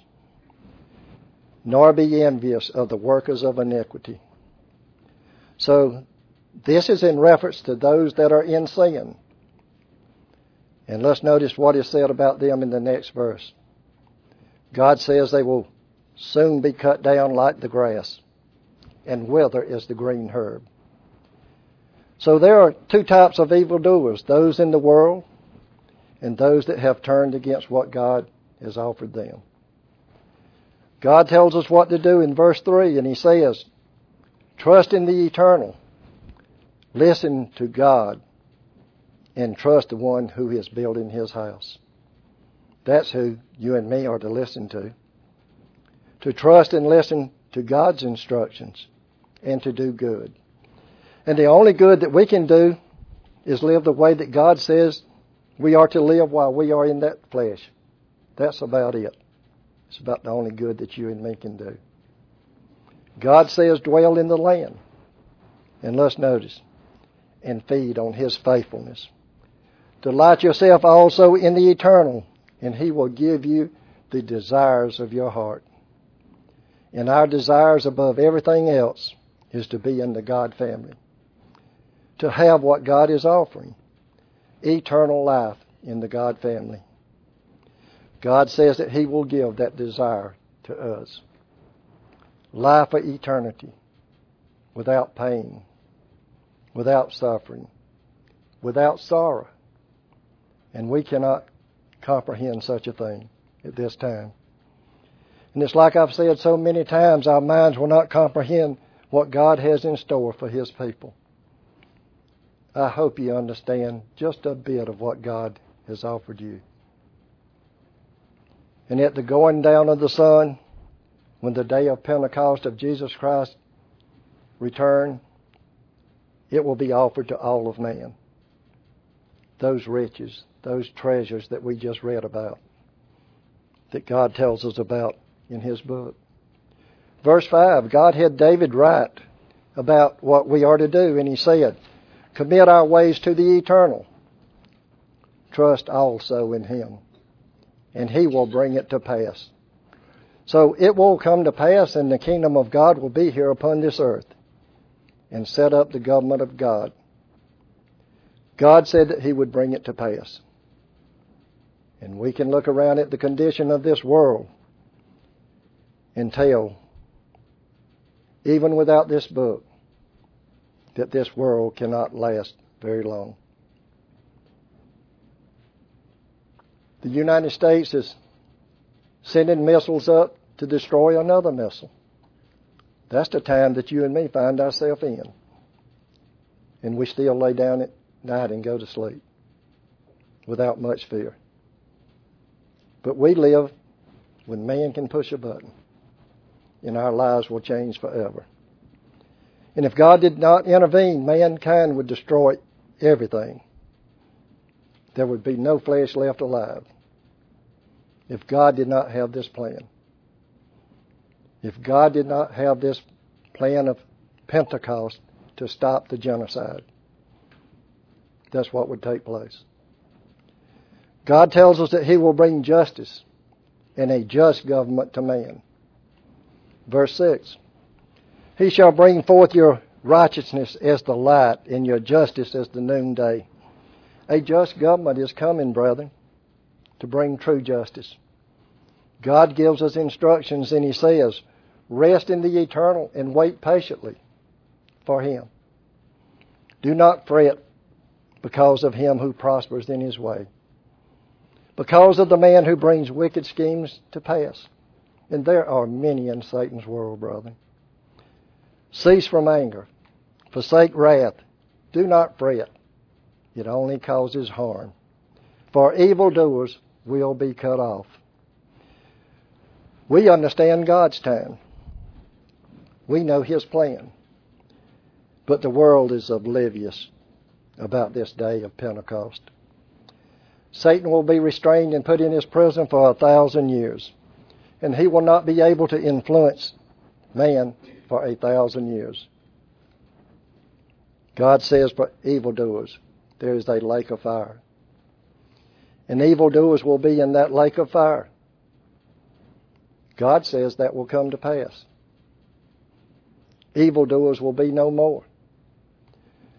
Nor be envious of the workers of iniquity. So This is in reference to those that are in sin. And let's notice what is said about them in the next verse. God says they will soon be cut down like the grass and wither as the green herb. So there are two types of evildoers, those in the world and those that have turned against what God has offered them. God tells us what to do in verse 3, and He says, trust in the eternal, listen to God, and trust the one who is building His house. That's who you and me are to listen to. To trust and listen to God's instructions and to do good. And the only good that we can do is live the way that God says we are to live while we are in that flesh. That's about it. It's about the only good that you and me can do. God says dwell in the land. And let's notice, and feed on His faithfulness. Delight yourself also in the eternal, and He will give you the desires of your heart. And our desires above everything else is to be in the God family. To have what God is offering. Eternal life in the God family. God says that He will give that desire to us. Life for eternity. Without pain. Without suffering. Without sorrow. And we cannot comprehend such a thing at this time. And it's like I've said so many times, our minds will not comprehend what God has in store for His people. I hope you understand just a bit of what God has offered you. And at the going down of the sun, when the day of Pentecost of Jesus Christ return, it will be offered to all of man. Those riches, those treasures that we just read about, that God tells us about in His book. Verse 5, God had David write about what we are to do, and he said, commit our ways to the eternal. Trust also in Him, and He will bring it to pass. So it will come to pass, and the kingdom of God will be here upon this earth and set up the government of God. God said that He would bring it to pass. And we can look around at the condition of this world and tell, even without this book, that this world cannot last very long. The United States is sending missiles up to destroy another missile. That's the time that you and me find ourselves in. And we still lay down at night and go to sleep without much fear. But we live when man can push a button, and our lives will change forever. And if God did not intervene, mankind would destroy everything. There would be no flesh left alive if God did not have this plan. If God did not have this plan of Pentecost to stop the genocide, that's what would take place. God tells us that He will bring justice and a just government to man. Verse 6, He shall bring forth your righteousness as the light and your justice as the noonday. A just government is coming, brethren, to bring true justice. God gives us instructions, and He says, rest in the eternal and wait patiently for Him. Do not fret because of him who prospers in his way, because of the man who brings wicked schemes to pass. And there are many in Satan's world, brother. Cease from anger. Forsake wrath. Do not fret. It only causes harm. For evildoers will be cut off. We understand God's time. We know His plan. But the world is oblivious about this day of Pentecost. Satan will be restrained and put in his prison for 1,000 years. And he will not be able to influence man for 1,000 years. God says for evildoers, there is a lake of fire. And evildoers will be in that lake of fire. God says that will come to pass. Evildoers will be no more.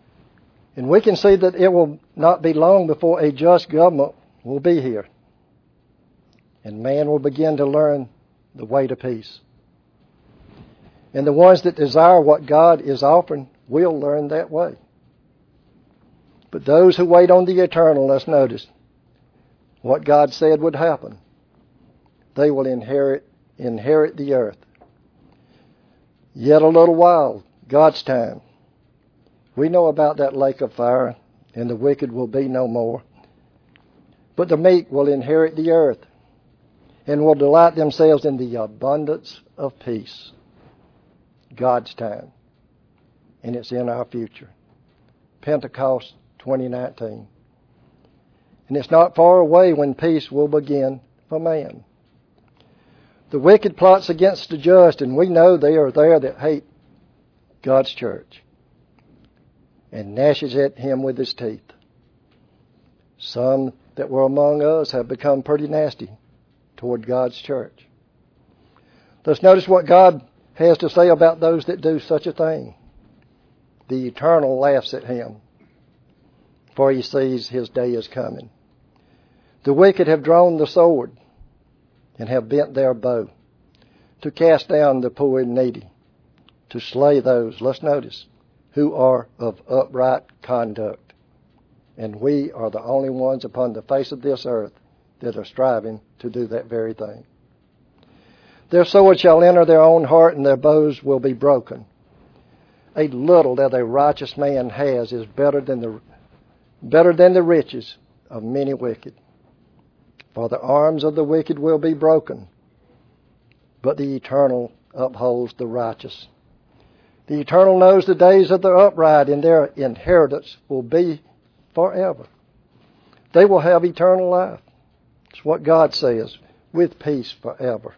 And we can see that it will not be long before a just government will be here. And man will begin to learn the way to peace. And the ones that desire what God is offering will learn that way. But those who wait on the eternal, let's notice what God said would happen. They will inherit the earth. Yet a little while, God's time. We know about that lake of fire, and the wicked will be no more. But the meek will inherit the earth, and will delight themselves in the abundance of peace. God's time. And it's in our future. Pentecost 2019. And it's not far away when peace will begin for man. The wicked plots against the just, and we know they are there that hate God's church and gnashes at him with his teeth. Some that were among us have become pretty nasty toward God's church. Let's notice what God has to say about those that do such a thing. The Eternal laughs at him, for he sees his day is coming. The wicked have drawn the sword and have bent their bow to cast down the poor and needy, to slay those, let's notice, who are of upright conduct. And we are the only ones upon the face of this earth that are striving to do that very thing. Their sword shall enter their own heart, and their bows will be broken. A little that a righteous man has is better than the riches of many wicked. For the arms of the wicked will be broken, but the Eternal upholds the righteous. The Eternal knows the days of the upright, and their inheritance will be forever. They will have eternal life. It's what God says, with peace forever.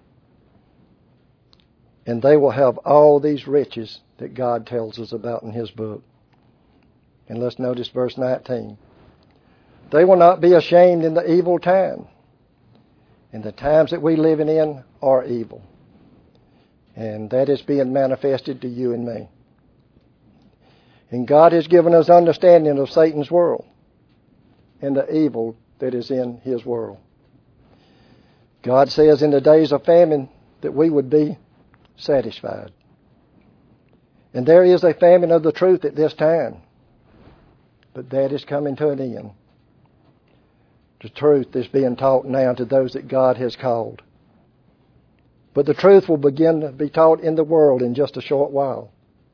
And they will have all these riches that God tells us about in His book. And let's notice verse 19. They will not be ashamed in the evil time. And the times that we're living in are evil. And that is being manifested to you and me. And God has given us understanding of Satan's world and the evil that is in his world. God says in the days of famine that we would be satisfied. And there is a famine of the truth at this time. But that is coming to an end. The truth is being taught now to those that God has called. But the truth will begin to be taught in the world in just a short while.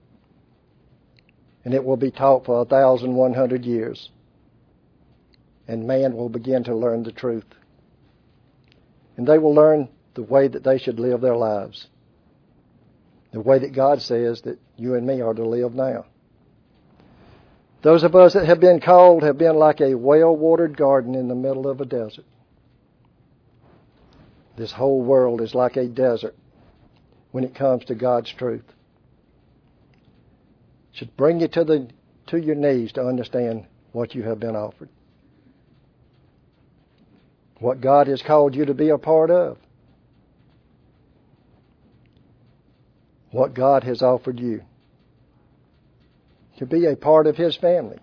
And it will be taught for 1,100 years. And man will begin to learn the truth. And they will learn the way that they should live their lives. The way that God says that you and me are to live now. Those of us that have been called have been like a well-watered garden in the middle of a desert. This whole world is like a desert when it comes to God's truth. It should bring you to your knees to understand what you have been offered. What God has called you to be a part of. What God has offered you. To be a part of His family.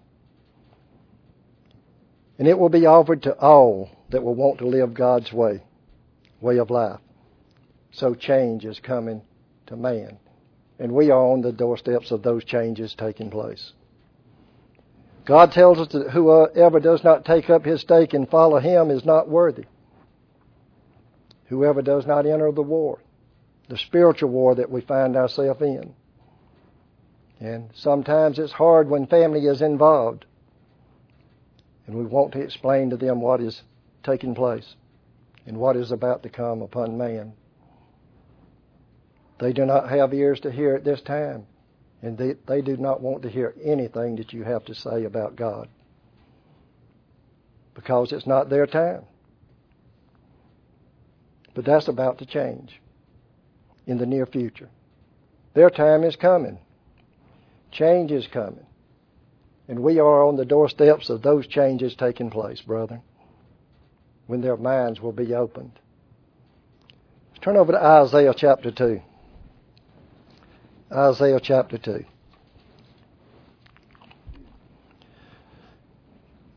And it will be offered to all that will want to live God's way of life. So change is coming to man. And we are on the doorsteps of those changes taking place. God tells us that whoever does not take up his stake and follow Him is not worthy. Whoever does not enter the war, the spiritual war that we find ourselves in. And sometimes it's hard when family is involved. And we want to explain to them what is taking place and what is about to come upon man. They do not have ears to hear at this time. And they do not want to hear anything that you have to say about God. Because it's not their time. But that's about to change in the near future. Their time is coming. Change is coming. And we are on the doorsteps of those changes taking place, brethren. When their minds will be opened. Let's turn over to Isaiah chapter 2. Isaiah chapter 2.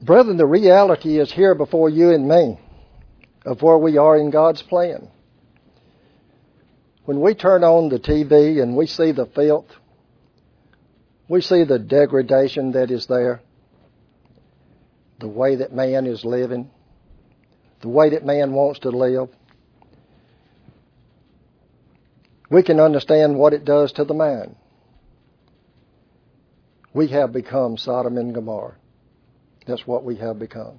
Brethren, the reality is here before you and me of where we are in God's plan. When we turn on the TV and we see the filth, we see the degradation that is there, the way that man is living, the way that man wants to live, we can understand what it does to the mind. We have become Sodom and Gomorrah. That's what we have become.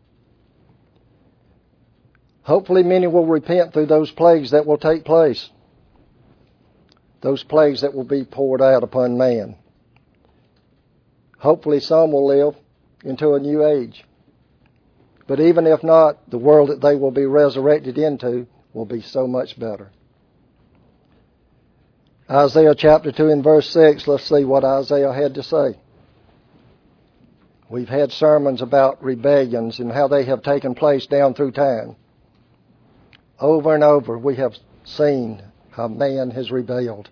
Hopefully many will repent through those plagues that will take place. Those plagues that will be poured out upon man. Hopefully some will live into a new age. But even if not, the world that they will be resurrected into will be so much better. Isaiah chapter 2 and verse 6, let's see what Isaiah had to say. We've had sermons about rebellions and how they have taken place down through time. Over and over we have seen how man has rebelled.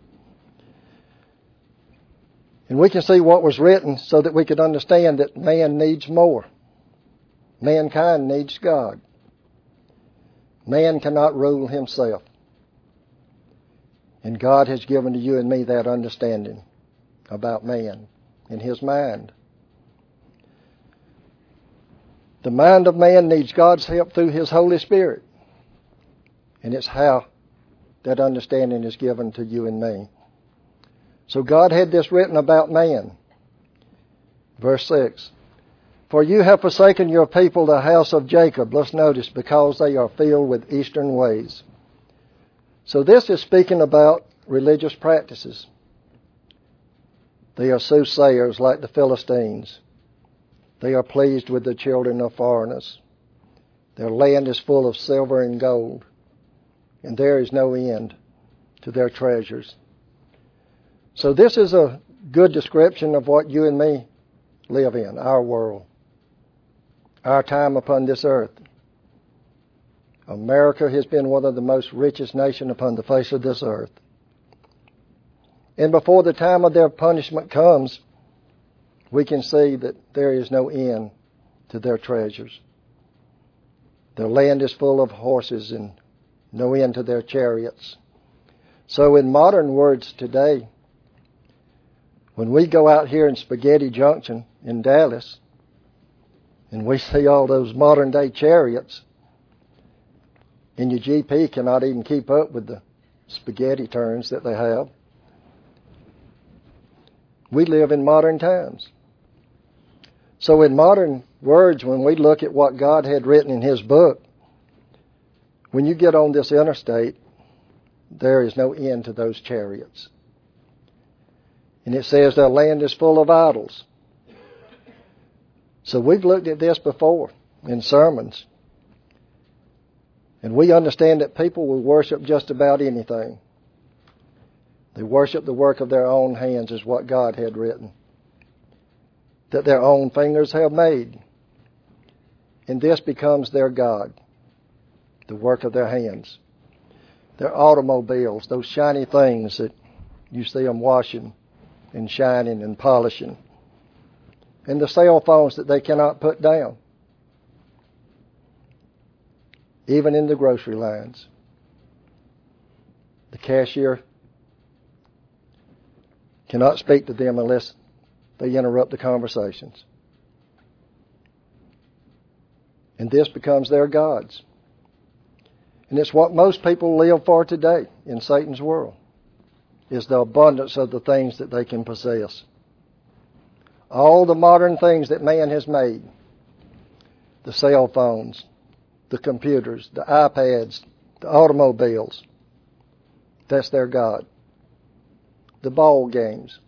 And we can see what was written so that we could understand that man needs more. Mankind needs God. Man cannot rule himself. And God has given to you and me that understanding about man and his mind. The mind of man needs God's help through His Holy Spirit. And it's how that understanding is given to you and me. So God had this written about man. Verse 6. For you have forsaken your people, the house of Jacob. Let's notice, because they are filled with eastern ways. So this is speaking about religious practices. They are soothsayers like the Philistines. They are pleased with the children of foreigners. Their land is full of silver and gold, and there is no end to their treasures. So this is a good description of what you and me live in, our world, our time upon this earth. America has been one of the most richest nations upon the face of this earth. And before the time of their punishment comes, we can see that there is no end to their treasures. Their land is full of horses and no end to their chariots. So in modern words today, when we go out here in Spaghetti Junction in Dallas and we see all those modern day chariots, and your GP cannot even keep up with the spaghetti turns that they have. We live in modern times. So in modern words, when we look at what God had written in His book, when you get on this interstate, there is no end to those chariots. And it says their land is full of idols. So we've looked at this before in sermons. And we understand that people will worship just about anything. They worship the work of their own hands, is what God had written, that their own fingers have made. And this becomes their God, the work of their hands. Their automobiles, those shiny things that you see them washing and shining and polishing. And the cell phones that they cannot put down. Even in the grocery lines. The cashier cannot speak to them unless they interrupt the conversations. And this becomes their gods. And it's what most people live for today in Satan's world, is the abundance of the things that they can possess. All the modern things that man has made, the cell phones, the computers, the iPads, the automobiles, that's their God. The ball games,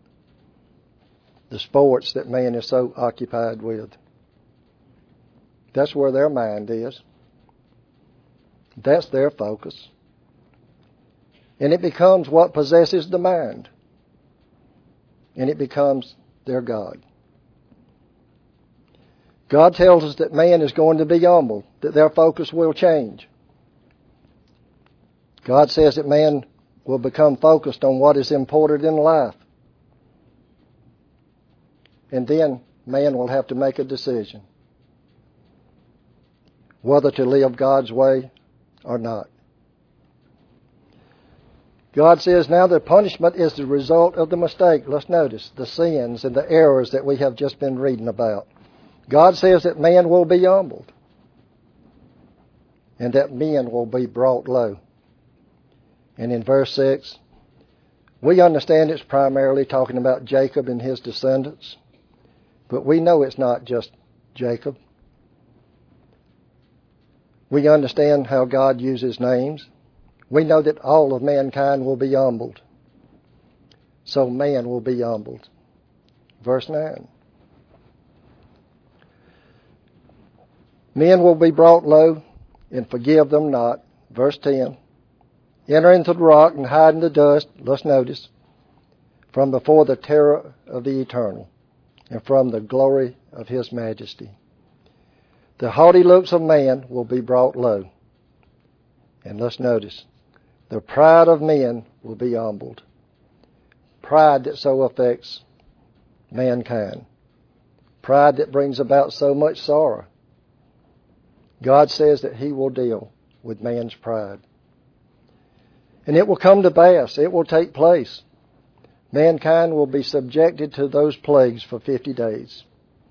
the sports that man is so occupied with. That's where their mind is. That's their focus. And it becomes what possesses the mind. And it becomes their God. God tells us that man is going to be humble, that their focus will change. God says that man will become focused on what is important in life. And then man will have to make a decision whether to live God's way or not. God says now the punishment is the result of the mistake. Let's notice the sins and the errors that we have just been reading about. God says that man will be humbled and that men will be brought low. And in verse 6, we understand it's primarily talking about Jacob and his descendants, but we know it's not just Jacob. We understand how God uses names. We know that all of mankind will be humbled. So man will be humbled. Verse 9. Men will be brought low, and forgive them not. Verse 10. Enter into the rock and hide in the dust, let's notice, from before the terror of the eternal, and from the glory of his majesty. The haughty looks of man will be brought low. And let's notice, the pride of men will be humbled. Pride that so affects mankind. Pride that brings about so much sorrow. God says that he will deal with man's pride. And it will come to pass. It will take place. Mankind will be subjected to those plagues for 50 days.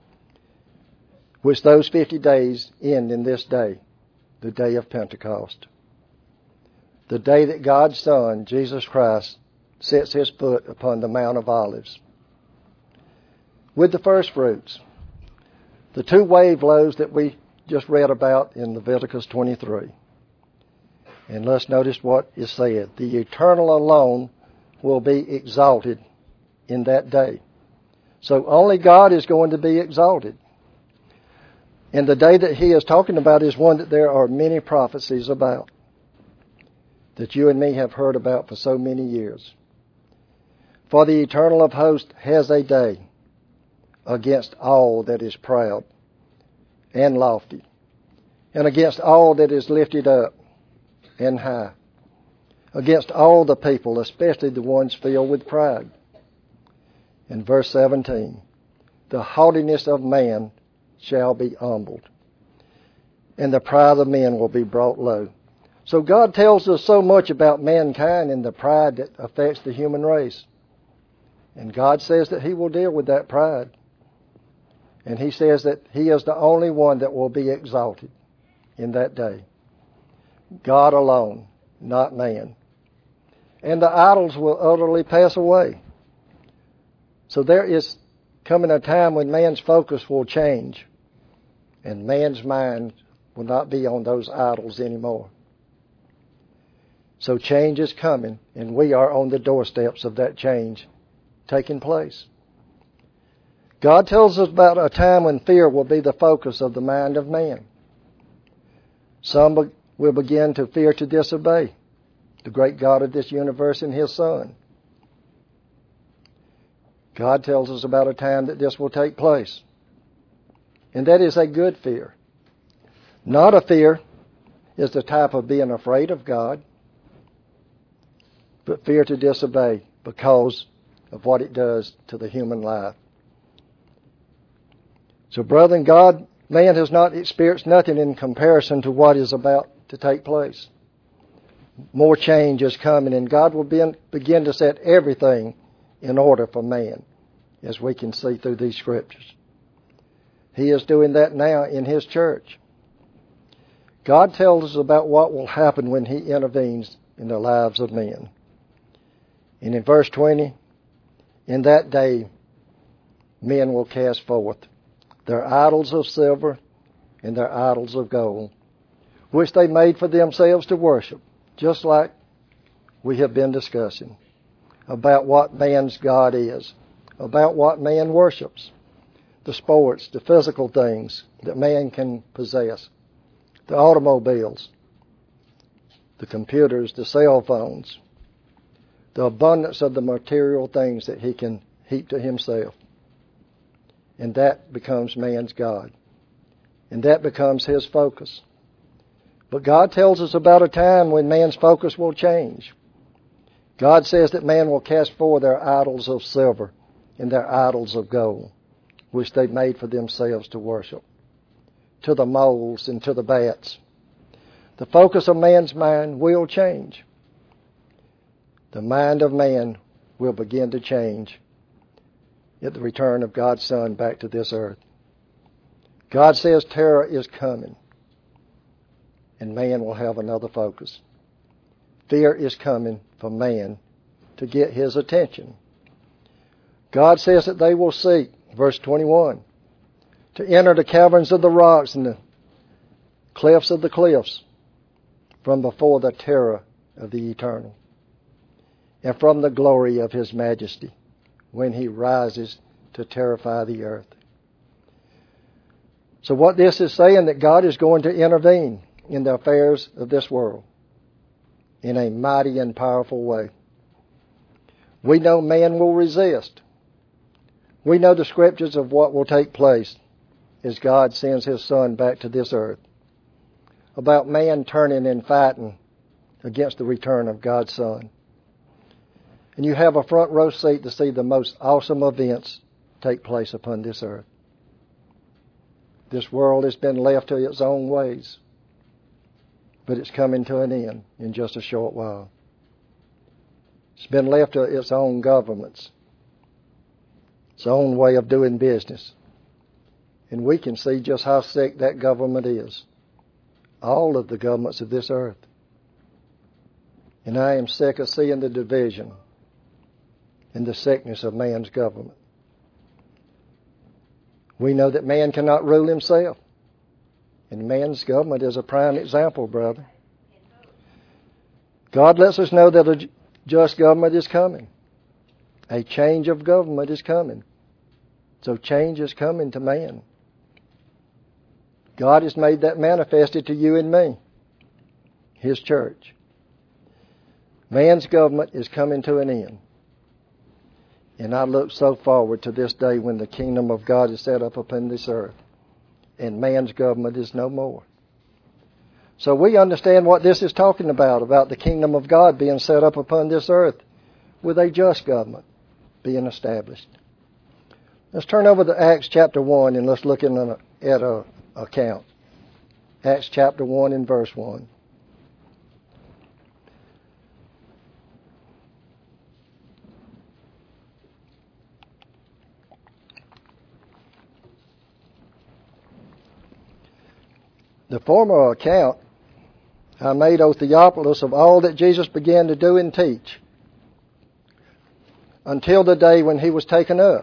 Which those 50 days end in this day, the day of Pentecost. The day that God's Son, Jesus Christ, sets his foot upon the Mount of Olives. With the first fruits, the 2 wave loaves that we just read about in Leviticus 23. And let's notice what is said. The eternal alone will be exalted in that day. So only God is going to be exalted. And the day that he is talking about is one that there are many prophecies about, that you and me have heard about for so many years. For the Eternal of hosts has a day against all that is proud and lofty, and against all that is lifted up and high, against all the people, especially the ones filled with pride. In verse 17, the haughtiness of man shall be humbled, and the pride of men will be brought low. So God tells us so much about mankind and the pride that affects the human race. And God says that he will deal with that pride. And he says that he is the only one that will be exalted in that day. God alone, not man. And the idols will utterly pass away. So there is coming a time when man's focus will change, and man's mind will not be on those idols anymore. So change is coming, and we are on the doorsteps of that change taking place. God tells us about a time when fear will be the focus of the mind of man. Some will begin to fear to disobey the great God of this universe and his Son. God tells us about a time that this will take place. And that is a good fear. Not a fear is the type of being afraid of God, but fear to disobey because of what it does to the human life. So, brethren, man has not experienced nothing in comparison to what is about to take place. More change is coming, and God will begin to set everything in order for man, as we can see through these scriptures. He is doing that now in his church. God tells us about what will happen when he intervenes in the lives of men. And in verse 20, in that day men will cast forth their idols of silver and their idols of gold, which they made for themselves to worship, just like we have been discussing about what man's God is, about what man worships, the sports, the physical things that man can possess, the automobiles, the computers, the cell phones, the abundance of the material things that he can heap to himself. And that becomes man's God. And that becomes his focus. But God tells us about a time when man's focus will change. God says that man will cast forth their idols of silver and their idols of gold, which they made for themselves to worship, to the moles and to the bats. The focus of man's mind will change. The mind of man will begin to change at the return of God's Son back to this earth. God says terror is coming, and man will have another focus. Fear is coming for man to get his attention. God says that they will seek, verse 21, to enter the caverns of the rocks and the clefts of the cliffs from before the terror of the eternal and from the glory of his majesty when he rises to terrify the earth. So what this is saying, that God is going to intervene in the affairs of this world in a mighty and powerful way. We know man will resist. We know the scriptures of what will take place as God sends his Son back to this earth, about man turning and fighting against the return of God's Son. And you have a front row seat to see the most awesome events take place upon this earth. This world has been left to its own ways, but it's coming to an end in just a short while. It's been left to its own governments, its own way of doing business. And we can see just how sick that government is. All of the governments of this earth. And I am sick of seeing the division and the sickness of man's government. We know that man cannot rule himself. And man's government is a prime example, brother. God lets us know that a just government is coming. A change of government is coming. So change is coming to man. God has made that manifested to you and me, his church. Man's government is coming to an end. And I look so forward to this day when the kingdom of God is set up upon this earth and man's government is no more. So we understand what this is talking about the kingdom of God being set up upon this earth with a just government being established. Let's turn over to Acts chapter 1 and let's look at an account. Acts chapter 1 and verse 1. The former account I made, O Theophilus, of all that Jesus began to do and teach until the day when he was taken up,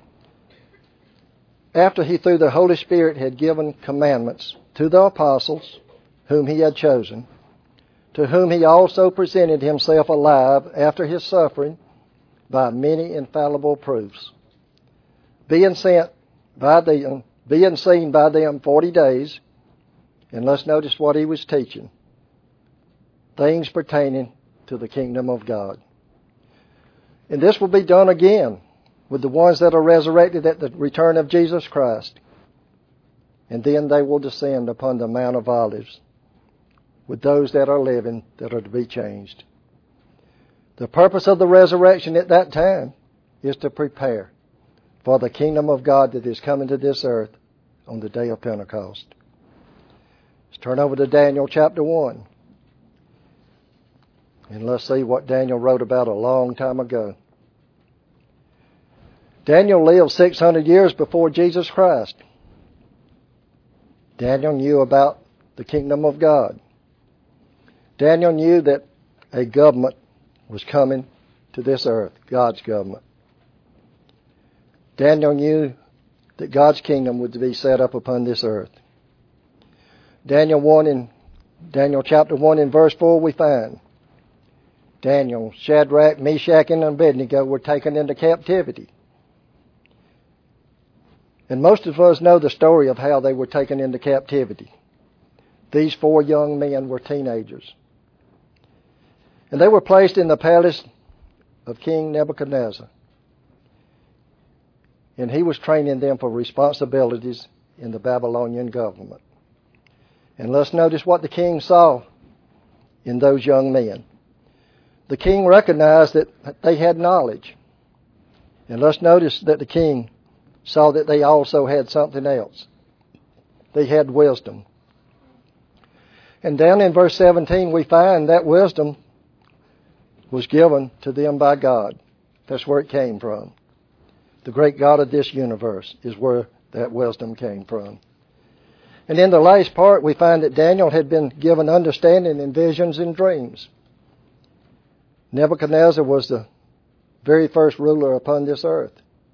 after he through the Holy Spirit had given commandments to the apostles whom he had chosen, to whom he also presented himself alive after his suffering by many infallible proofs, being seen by them 40 days. And let's notice what he was teaching. Things pertaining to the kingdom of God. And this will be done again with the ones that are resurrected at the return of Jesus Christ. And then they will descend upon the Mount of Olives with those that are living that are to be changed. The purpose of the resurrection at that time is to prepare for the kingdom of God that is coming to this earth on the day of Pentecost. Let's turn over to Daniel chapter 1. And let's see what Daniel wrote about a long time ago. Daniel lived 600 years before Jesus Christ. Daniel knew about the kingdom of God. Daniel knew that a government was coming to this earth, God's government. Daniel knew that God's kingdom would be set up upon this earth. Daniel chapter 1 in verse 4 we find Daniel, Shadrach, Meshach, and Abednego were taken into captivity. And most of us know the story of how they were taken into captivity. These 4 young men were teenagers. And they were placed in the palace of King Nebuchadnezzar. And he was training them for responsibilities in the Babylonian government. And let's notice what the king saw in those young men. The king recognized that they had knowledge. And let's notice that the king saw that they also had something else. They had wisdom. And down in verse 17 we find that wisdom was given to them by God. That's where it came from. The great God of this universe is where that wisdom came from. And in the last part we find that Daniel had been given understanding in visions and dreams. Nebuchadnezzar was the very first ruler upon this earth.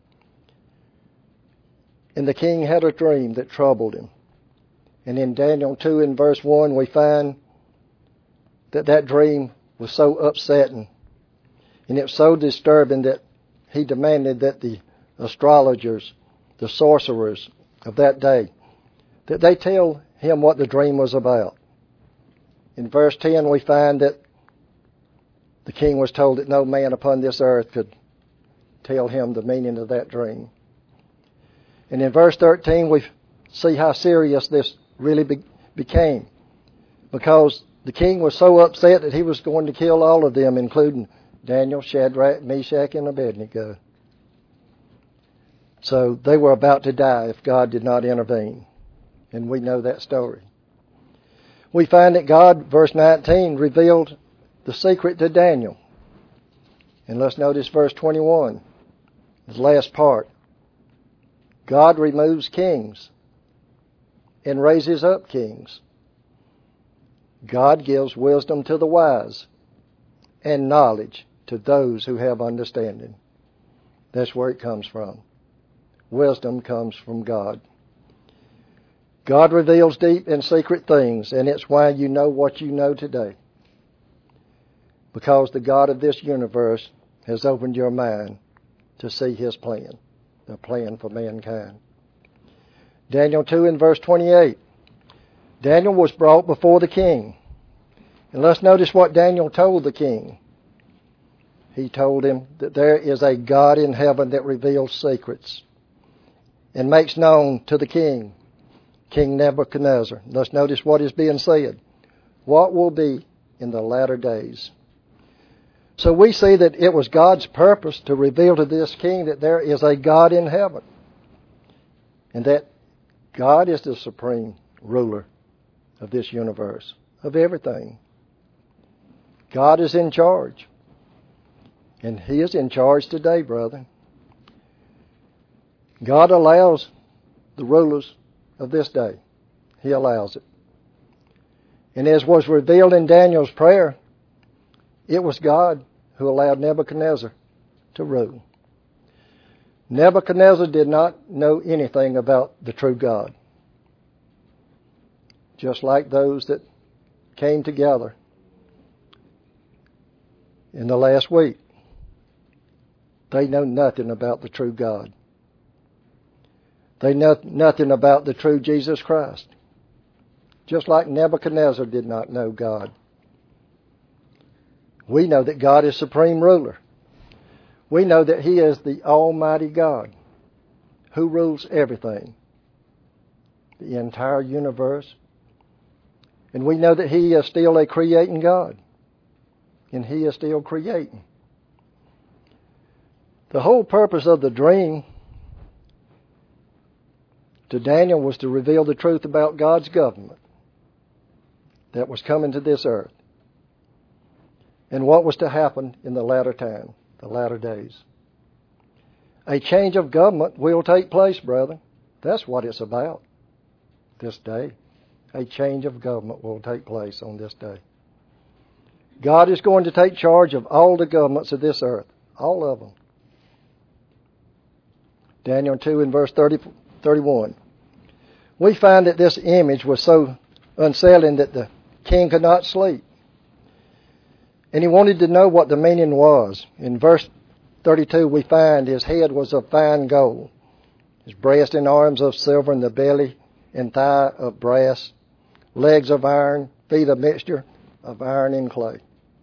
And the king had a dream that troubled him. And in Daniel 2 in verse 1 we find that dream was so upsetting and it was so disturbing that he demanded that the astrologers, the sorcerers of that day, that they tell him what the dream was about. In verse 10 we find that the king was told that no man upon this earth could tell him the meaning of that dream. And in verse 13 we see how serious this really became, because the king was so upset that he was going to kill all of them, including Daniel, Shadrach, Meshach, and Abednego. So they were about to die if God did not intervene. And we know that story. We find that God, verse 19, revealed the secret to Daniel. And let's notice verse 21, the last part. God removes kings and raises up kings. God gives wisdom to the wise and knowledge to those who have understanding. That's where it comes from. Wisdom comes from God. God reveals deep and secret things, and it's why you know what you know today. Because the God of this universe has opened your mind to see His plan, the plan for mankind. Daniel 2 in verse 28. Daniel was brought before the king. And let's notice what Daniel told the king. He told him that there is a God in heaven that reveals secrets and makes known to the king, King Nebuchadnezzar. Let's notice what is being said. What will be in the latter days. So we see that it was God's purpose to reveal to this king that there is a God in heaven, and that God is the supreme ruler of this universe, of everything. God is in charge. And He is in charge today, brother. God allows the rulers of this day. He allows it. And as was revealed in Daniel's prayer, it was God who allowed Nebuchadnezzar to rule. Nebuchadnezzar did not know anything about the true God. Just like those that came together in the last week. They know nothing about the true God. They know nothing about the true Jesus Christ. Just like Nebuchadnezzar did not know God. We know that God is supreme ruler. We know that He is the Almighty God who rules everything, the entire universe. And we know that He is still a creating God. And He is still creating. The whole purpose of the dream to Daniel was to reveal the truth about God's government that was coming to this earth and what was to happen in the latter time, the latter days. A change of government will take place, brother. That's what it's about this day. A change of government will take place on this day. God is going to take charge of all the governments of this earth, all of them. Daniel 2 in verse 31. We find that this image was so unsettling that the king could not sleep. And he wanted to know what the meaning was. In verse 32 we find his head was of fine gold, his breast and arms of silver, and the belly and thigh of brass, legs of iron, feet a mixture of iron and clay.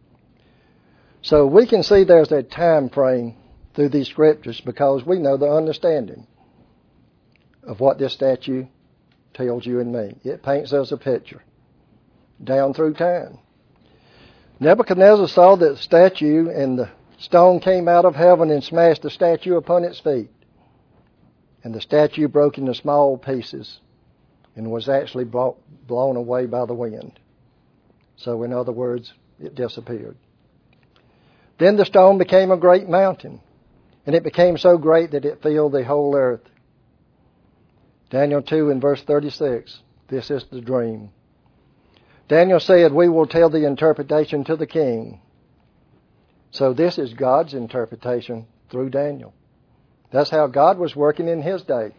So we can see there's a time frame through these scriptures because we know the understanding of what this statue tells you and me. It paints us a picture down through time. Nebuchadnezzar saw the statue, and the stone came out of heaven and smashed the statue upon its feet. and the statue broke into small pieces and was actually blown away by the wind. So in other words, it disappeared. Then the stone became a great mountain, and it became so great that it filled the whole earth. Daniel 2 and verse 36, this is the dream. Daniel said, we will tell the interpretation to the king. So this is God's interpretation through Daniel. That's how God was working in his day.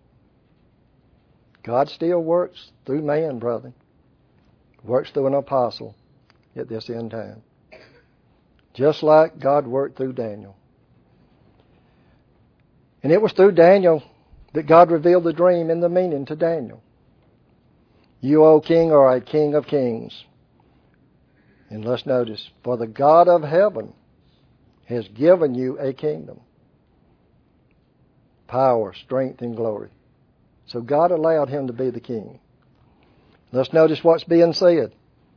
God still works through man, brother. Works through an apostle at this end time. Just like God worked through Daniel. And it was through Daniel that God revealed the dream and the meaning to Daniel. You, O king, are a king of kings. And let's notice, for the God of heaven has given you a kingdom, power, strength, and glory. So God allowed him to be the king. Let's notice what's being said.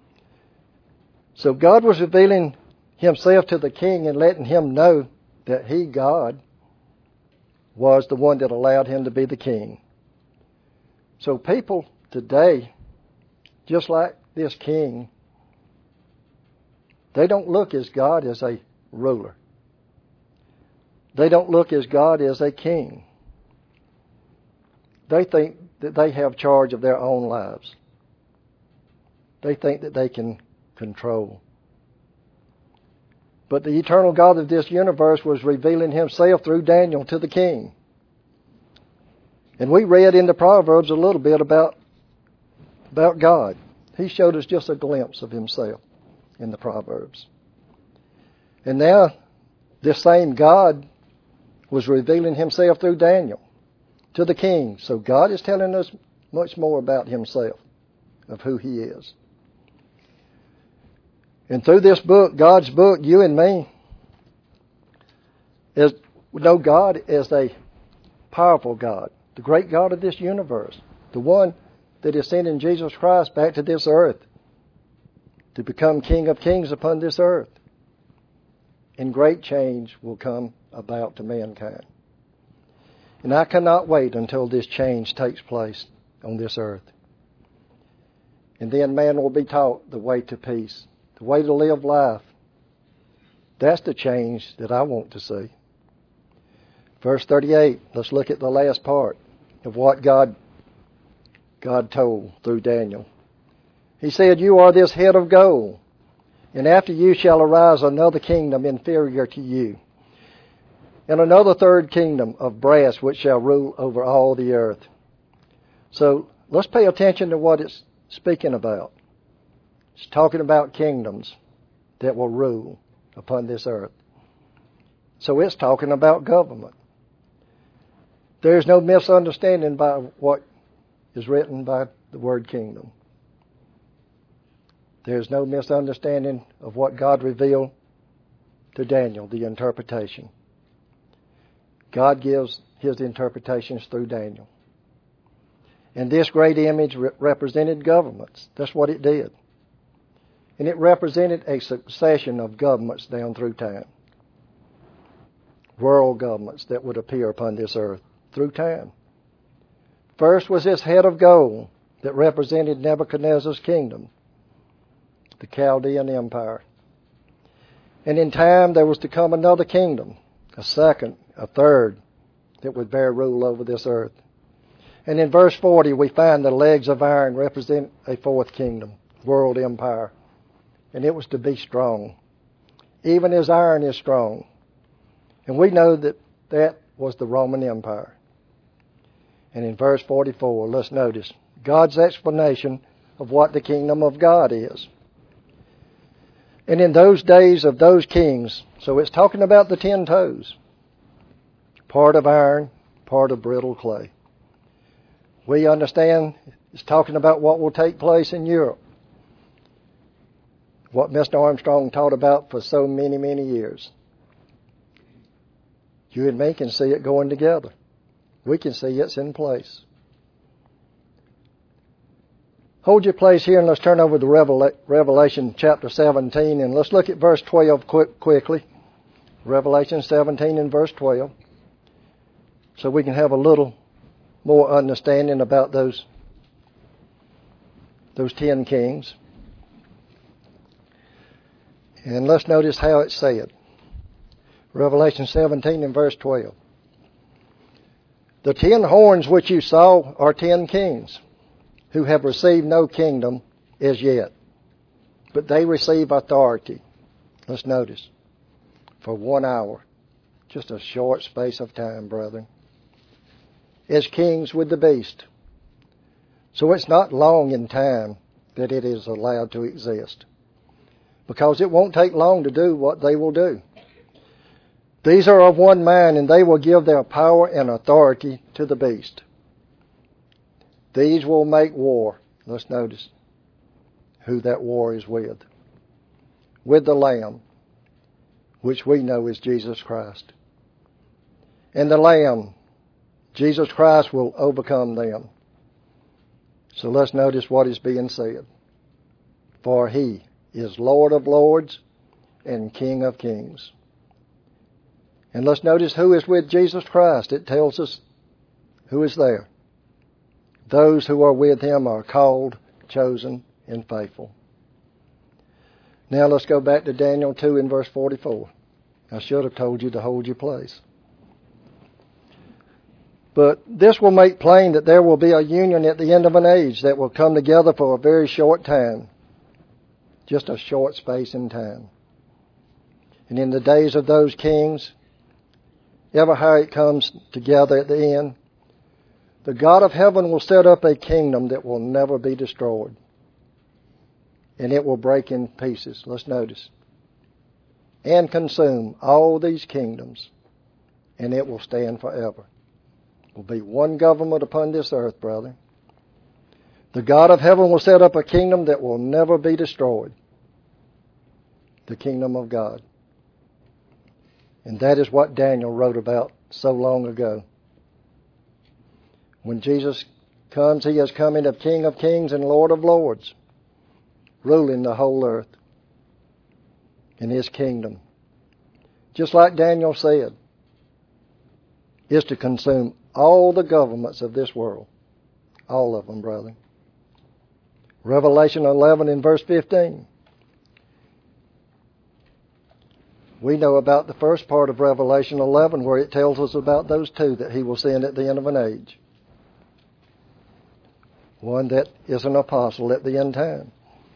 So God was revealing himself to the king and letting him know that he, God, was the one that allowed him to be the king. So people today, just like this king, they don't look as God as a ruler. They don't look as God as a king. They think that they have charge of their own lives. They think that they can control. But the eternal God of this universe was revealing himself through Daniel to the king. And we read in the Proverbs a little bit about God. He showed us just a glimpse of himself in the Proverbs. And now, this same God was revealing himself through Daniel to the king. So God is telling us much more about himself, of who he is. And through this book, God's book, you and me, know God as a powerful God, the great God of this universe, the one that is sending Jesus Christ back to this earth to become King of Kings upon this earth. And great change will come about to mankind. And I cannot wait until this change takes place on this earth. And then man will be taught the way to peace, the way to live life. That's the change that I want to see. Verse 38, let's look at the last part of what God told through Daniel. He said, you are this head of gold, and after you shall arise another kingdom inferior to you, and another third kingdom of brass which shall rule over all the earth. So let's pay attention to what it's speaking about. It's talking about kingdoms that will rule upon this earth. So it's talking about government. There's no misunderstanding by what is written by the word kingdom. There's no misunderstanding of what God revealed to Daniel, the interpretation. God gives his interpretations through Daniel. And this great image represented governments. That's what it did. And it represented a succession of governments down through time. World governments that would appear upon this earth through time. First was this head of gold that represented Nebuchadnezzar's kingdom, the Chaldean Empire. And in time there was to come another kingdom, a second, a third, that would bear rule over this earth. And in verse 40 we find the legs of iron represent a fourth kingdom, world empire. And it was to be strong, even as iron is strong. And we know that was the Roman Empire. And in verse 44, let's notice God's explanation of what the kingdom of God is. And in those days of those kings, so it's talking about the 10 toes, part of iron, part of brittle clay. We understand it's talking about what will take place in Europe. What Mr. Armstrong taught about for so many, many years. You and me can see it going together. We can see it's in place. Hold your place here and let's turn over to Revelation chapter 17 and let's look at verse 12 quickly. Revelation 17 and verse 12. So we can have a little more understanding about those 10 kings. And let's notice how it's said. Revelation 17 and verse 12. The 10 horns which you saw are 10 kings who have received no kingdom as yet, but they receive authority. Let's notice. For 1 hour. Just a short space of time, brethren. As kings with the beast. So it's not long in time that it is allowed to exist. Because it won't take long to do what they will do. These are of one mind, and they will give their power and authority to the beast. These will make war. Let's notice who that war is with. With the Lamb, which we know is Jesus Christ. And the Lamb, Jesus Christ, will overcome them. So let's notice what is being said. For He is Lord of lords and King of kings. And let's notice who is with Jesus Christ. It tells us who is there. Those who are with Him are called, chosen, and faithful. Now let's go back to Daniel 2 in verse 44. I should have told you to hold your place. But this will make plain that there will be a union at the end of an age that will come together for a very short time. Just a short space in time. And in the days of those kings, ever how it comes together at the end, the God of heaven will set up a kingdom that will never be destroyed. And it will break in pieces. Let's notice. And consume all these kingdoms. And it will stand forever. Will be one government upon this earth, brother. The God of heaven will set up a kingdom that will never be destroyed. The kingdom of God. And that is what Daniel wrote about so long ago. When Jesus comes, He is coming as King of kings and Lord of lords, ruling the whole earth in His kingdom. Just like Daniel said, is to consume all the governments of this world. All of them, brother. Revelation 11 in verse 15. We know about the first part of Revelation 11 where it tells us about those two that He will send at the end of an age. One that is an apostle at the end time.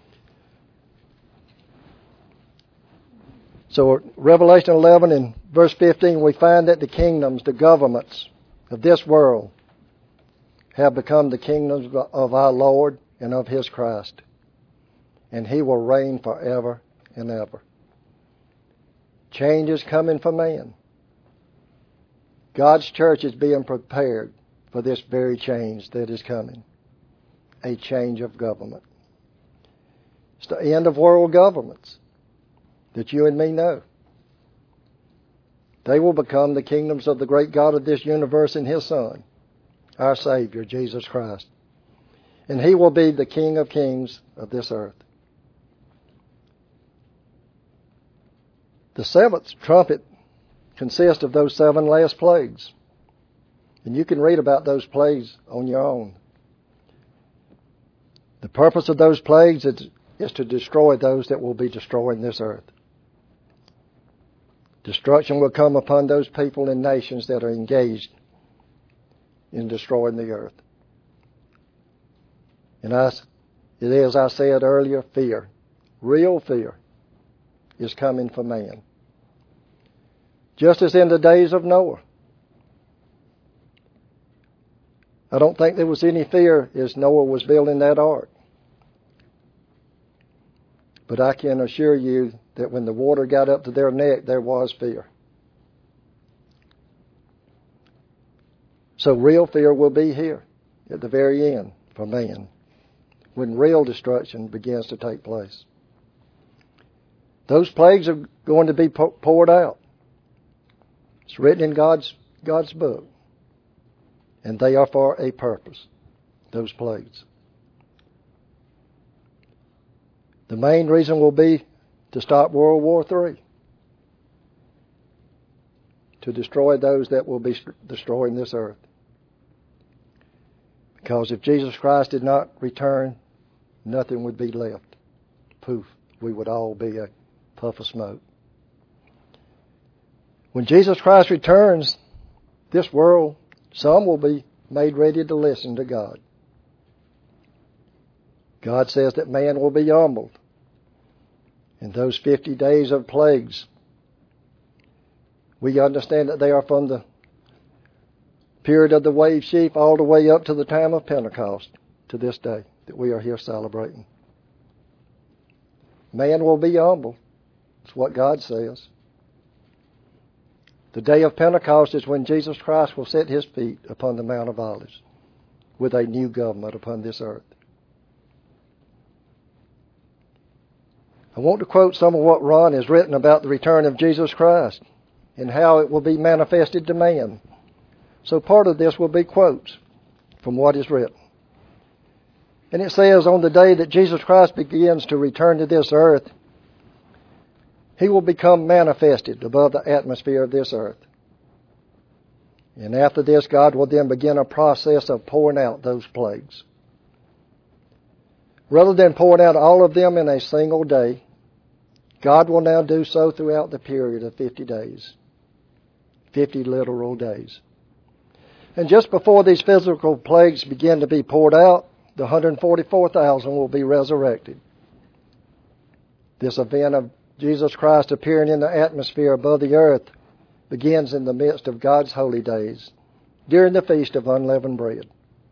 So Revelation 11 in verse 15, we find that the kingdoms, the governments of this world have become the kingdoms of our Lord and of His Christ. And He will reign forever and ever. Change is coming for man. God's church is being prepared for this very change that is coming. A change of government. It's the end of world governments that you and me know. They will become the kingdoms of the great God of this universe and His Son, our Savior, Jesus Christ. And He will be the King of kings of this earth. The seventh trumpet consists of those 7 last plagues. And you can read about those plagues on your own. The purpose of those plagues is to destroy those that will be destroying this earth. Destruction will come upon those people and nations that are engaged in destroying the earth. And it is, as I said earlier, fear. Real fear is coming for man. Just as in the days of Noah. I don't think there was any fear as Noah was building that ark. But I can assure you that when the water got up to their neck, there was fear. So real fear will be here at the very end for man, when real destruction begins to take place. Those plagues are going to be poured out. It's written in God's book. And they are for a purpose, those plagues. The main reason will be to stop World War III. To destroy those that will be destroying this earth. Because if Jesus Christ did not return, nothing would be left. Poof, we would all be a puff of smoke. When Jesus Christ returns, this world, some will be made ready to listen to God. God says that man will be humbled. In those 50 days of plagues, we understand that they are from the period of the wave sheaf all the way up to the time of Pentecost, to this day that we are here celebrating. Man will be humbled. It's what God says. The day of Pentecost is when Jesus Christ will set his feet upon the Mount of Olives with a new government upon this earth. I want to quote some of what Ron has written about the return of Jesus Christ and how it will be manifested to man. So part of this will be quotes from what is written. And it says, on the day that Jesus Christ begins to return to this earth, he will become manifested above the atmosphere of this earth. And after this, God will then begin a process of pouring out those plagues. Rather than pouring out all of them in a single day, God will now do so throughout the period of 50 days. 50 literal days. And just before these physical plagues begin to be poured out, the 144,000 will be resurrected. This event of Jesus Christ appearing in the atmosphere above the earth begins in the midst of God's holy days, during the Feast of Unleavened Bread.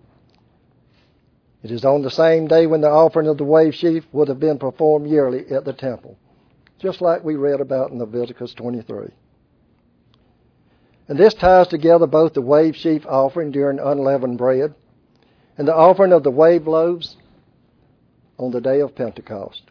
It is on the same day when the offering of the wave sheaf would have been performed yearly at the temple, just like we read about in Leviticus 23. And this ties together both the wave sheaf offering during unleavened bread and the offering of the wave loaves on the day of Pentecost.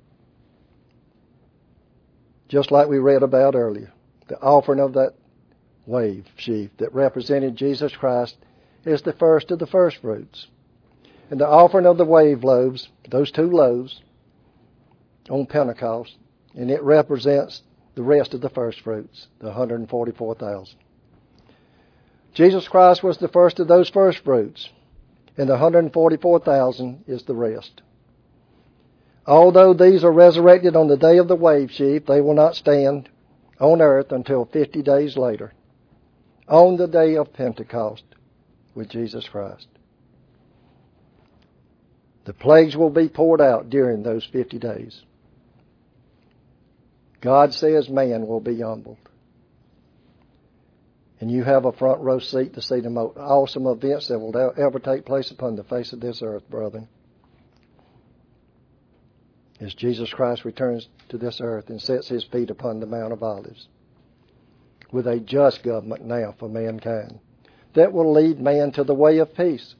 Just like we read about earlier, the offering of that wave sheaf that represented Jesus Christ is the first of the first fruits. And the offering of the wave loaves, those two loaves, on Pentecost, and it represents the rest of the first fruits, the 144,000. Jesus Christ was the first of those first fruits, and the 144,000 is the rest. Although these are resurrected on the day of the wave sheaf, they will not stand on earth until 50 days later, on the day of Pentecost with Jesus Christ. The plagues will be poured out during those 50 days. God says man will be humbled. And you have a front row seat to see the most awesome events that will ever take place upon the face of this earth, brethren. As Jesus Christ returns to this earth and sets his feet upon the Mount of Olives with a just government now for mankind that will lead man to the way of peace.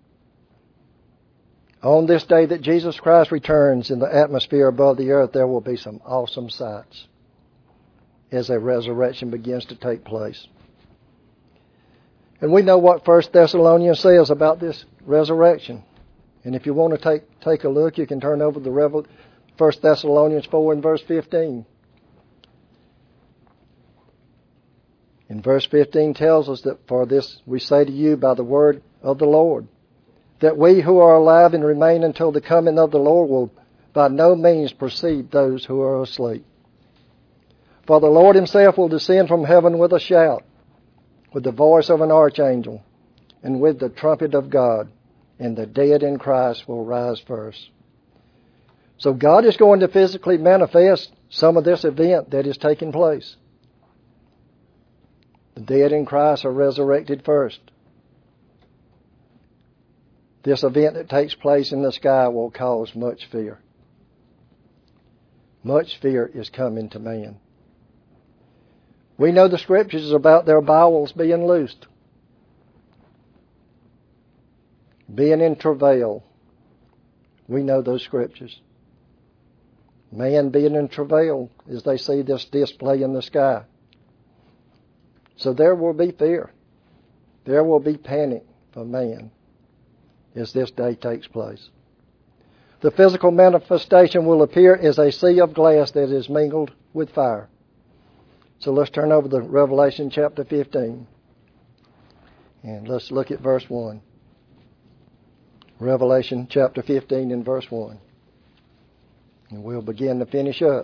On this day that Jesus Christ returns in the atmosphere above the earth, there will be some awesome sights as a resurrection begins to take place. And we know what 1 Thessalonians says about this resurrection. And if you want to take a look, you can turn over to 1 Thessalonians 4 and verse 15. And verse 15 tells us that for this we say to you by the word of the Lord, that we who are alive and remain until the coming of the Lord will by no means precede those who are asleep. For the Lord himself will descend from heaven with a shout, with the voice of an archangel, and with the trumpet of God, and the dead in Christ will rise first. So God is going to physically manifest some of this event that is taking place. The dead in Christ are resurrected first. This event that takes place in the sky will cause much fear. Much fear is coming to man. We know the scriptures about their bowels being loosed, being in travail. We know those scriptures. Man being in travail as they see this display in the sky. So there will be fear. There will be panic for man as this day takes place. The physical manifestation will appear as a sea of glass that is mingled with fire. So let's turn over to Revelation chapter 15. And let's look at verse 1. Revelation chapter 15 and verse 1. And we'll begin to finish up.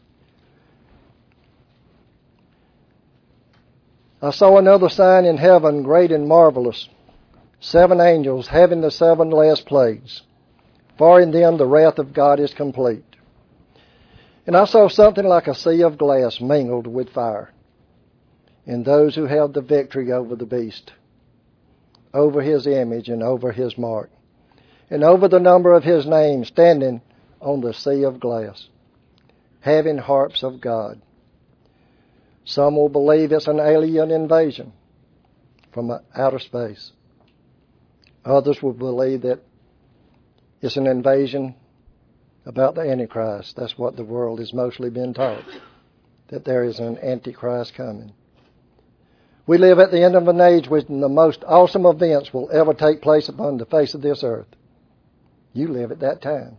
I saw another sign in heaven, great and marvelous, 7 angels having the 7 last plagues, for in them the wrath of God is complete. And I saw something like a sea of glass mingled with fire, and those who held the victory over the beast, over his image and over his mark, and over the number of his name, standing on the sea of glass, having harps of God. Some will believe it's an alien invasion from outer space. Others will believe that it's an invasion about the Antichrist. That's what the world has mostly been taught, that there is an Antichrist coming. We live at the end of an age when the most awesome events will ever take place upon the face of this earth. You live at that time.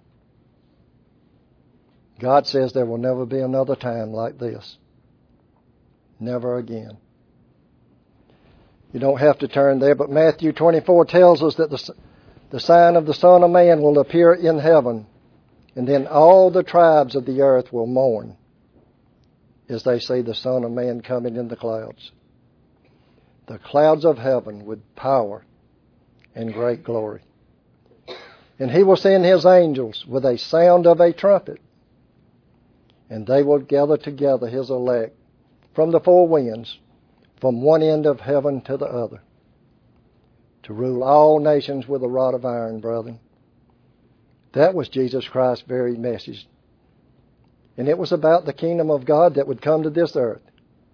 God says there will never be another time like this. Never again. You don't have to turn there, but Matthew 24 tells us that the sign of the Son of Man will appear in heaven, and then all the tribes of the earth will mourn as they see the Son of Man coming in the clouds. The clouds of heaven with power and great glory. And he will send his angels with a sound of a trumpet, and they will gather together his elect from the 4 winds, from one end of heaven to the other, to rule all nations with a rod of iron, brethren. That was Jesus Christ's very message. And it was about the kingdom of God that would come to this earth.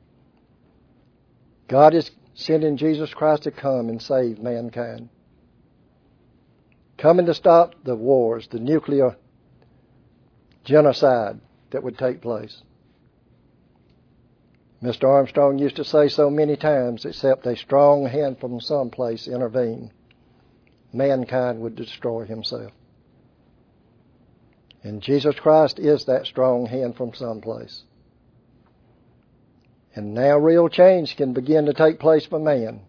God is sending Jesus Christ to come and save mankind. Coming to stop the wars, the nuclear genocide that would take place. Mr. Armstrong used to say so many times, except a strong hand from someplace intervened, mankind would destroy himself. And Jesus Christ is that strong hand from someplace. And now real change can begin to take place for man.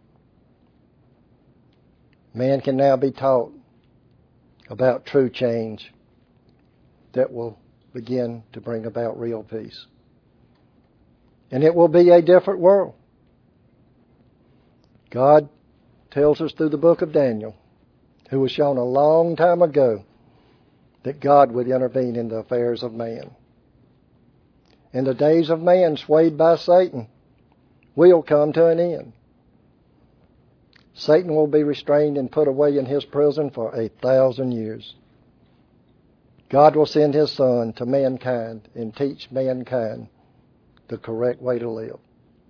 Man can now be taught about true change that will begin to bring about real peace. And it will be a different world. God tells us through the book of Daniel, who was shown a long time ago, that God would intervene in the affairs of man. And the days of man swayed by Satan will come to an end. Satan will be restrained and put away in his prison for 1,000 years. God will send his Son to mankind and teach mankind the correct way to live.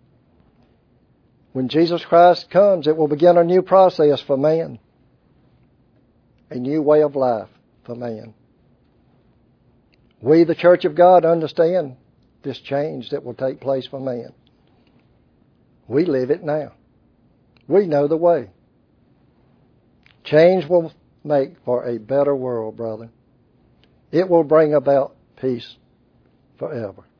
When Jesus Christ comes, it will begin a new process for man. A new way of life for man. We, the Church of God, understand this change that will take place for man. We live it now. We know the way. Change will make for a better world, brother. It will bring about peace forever.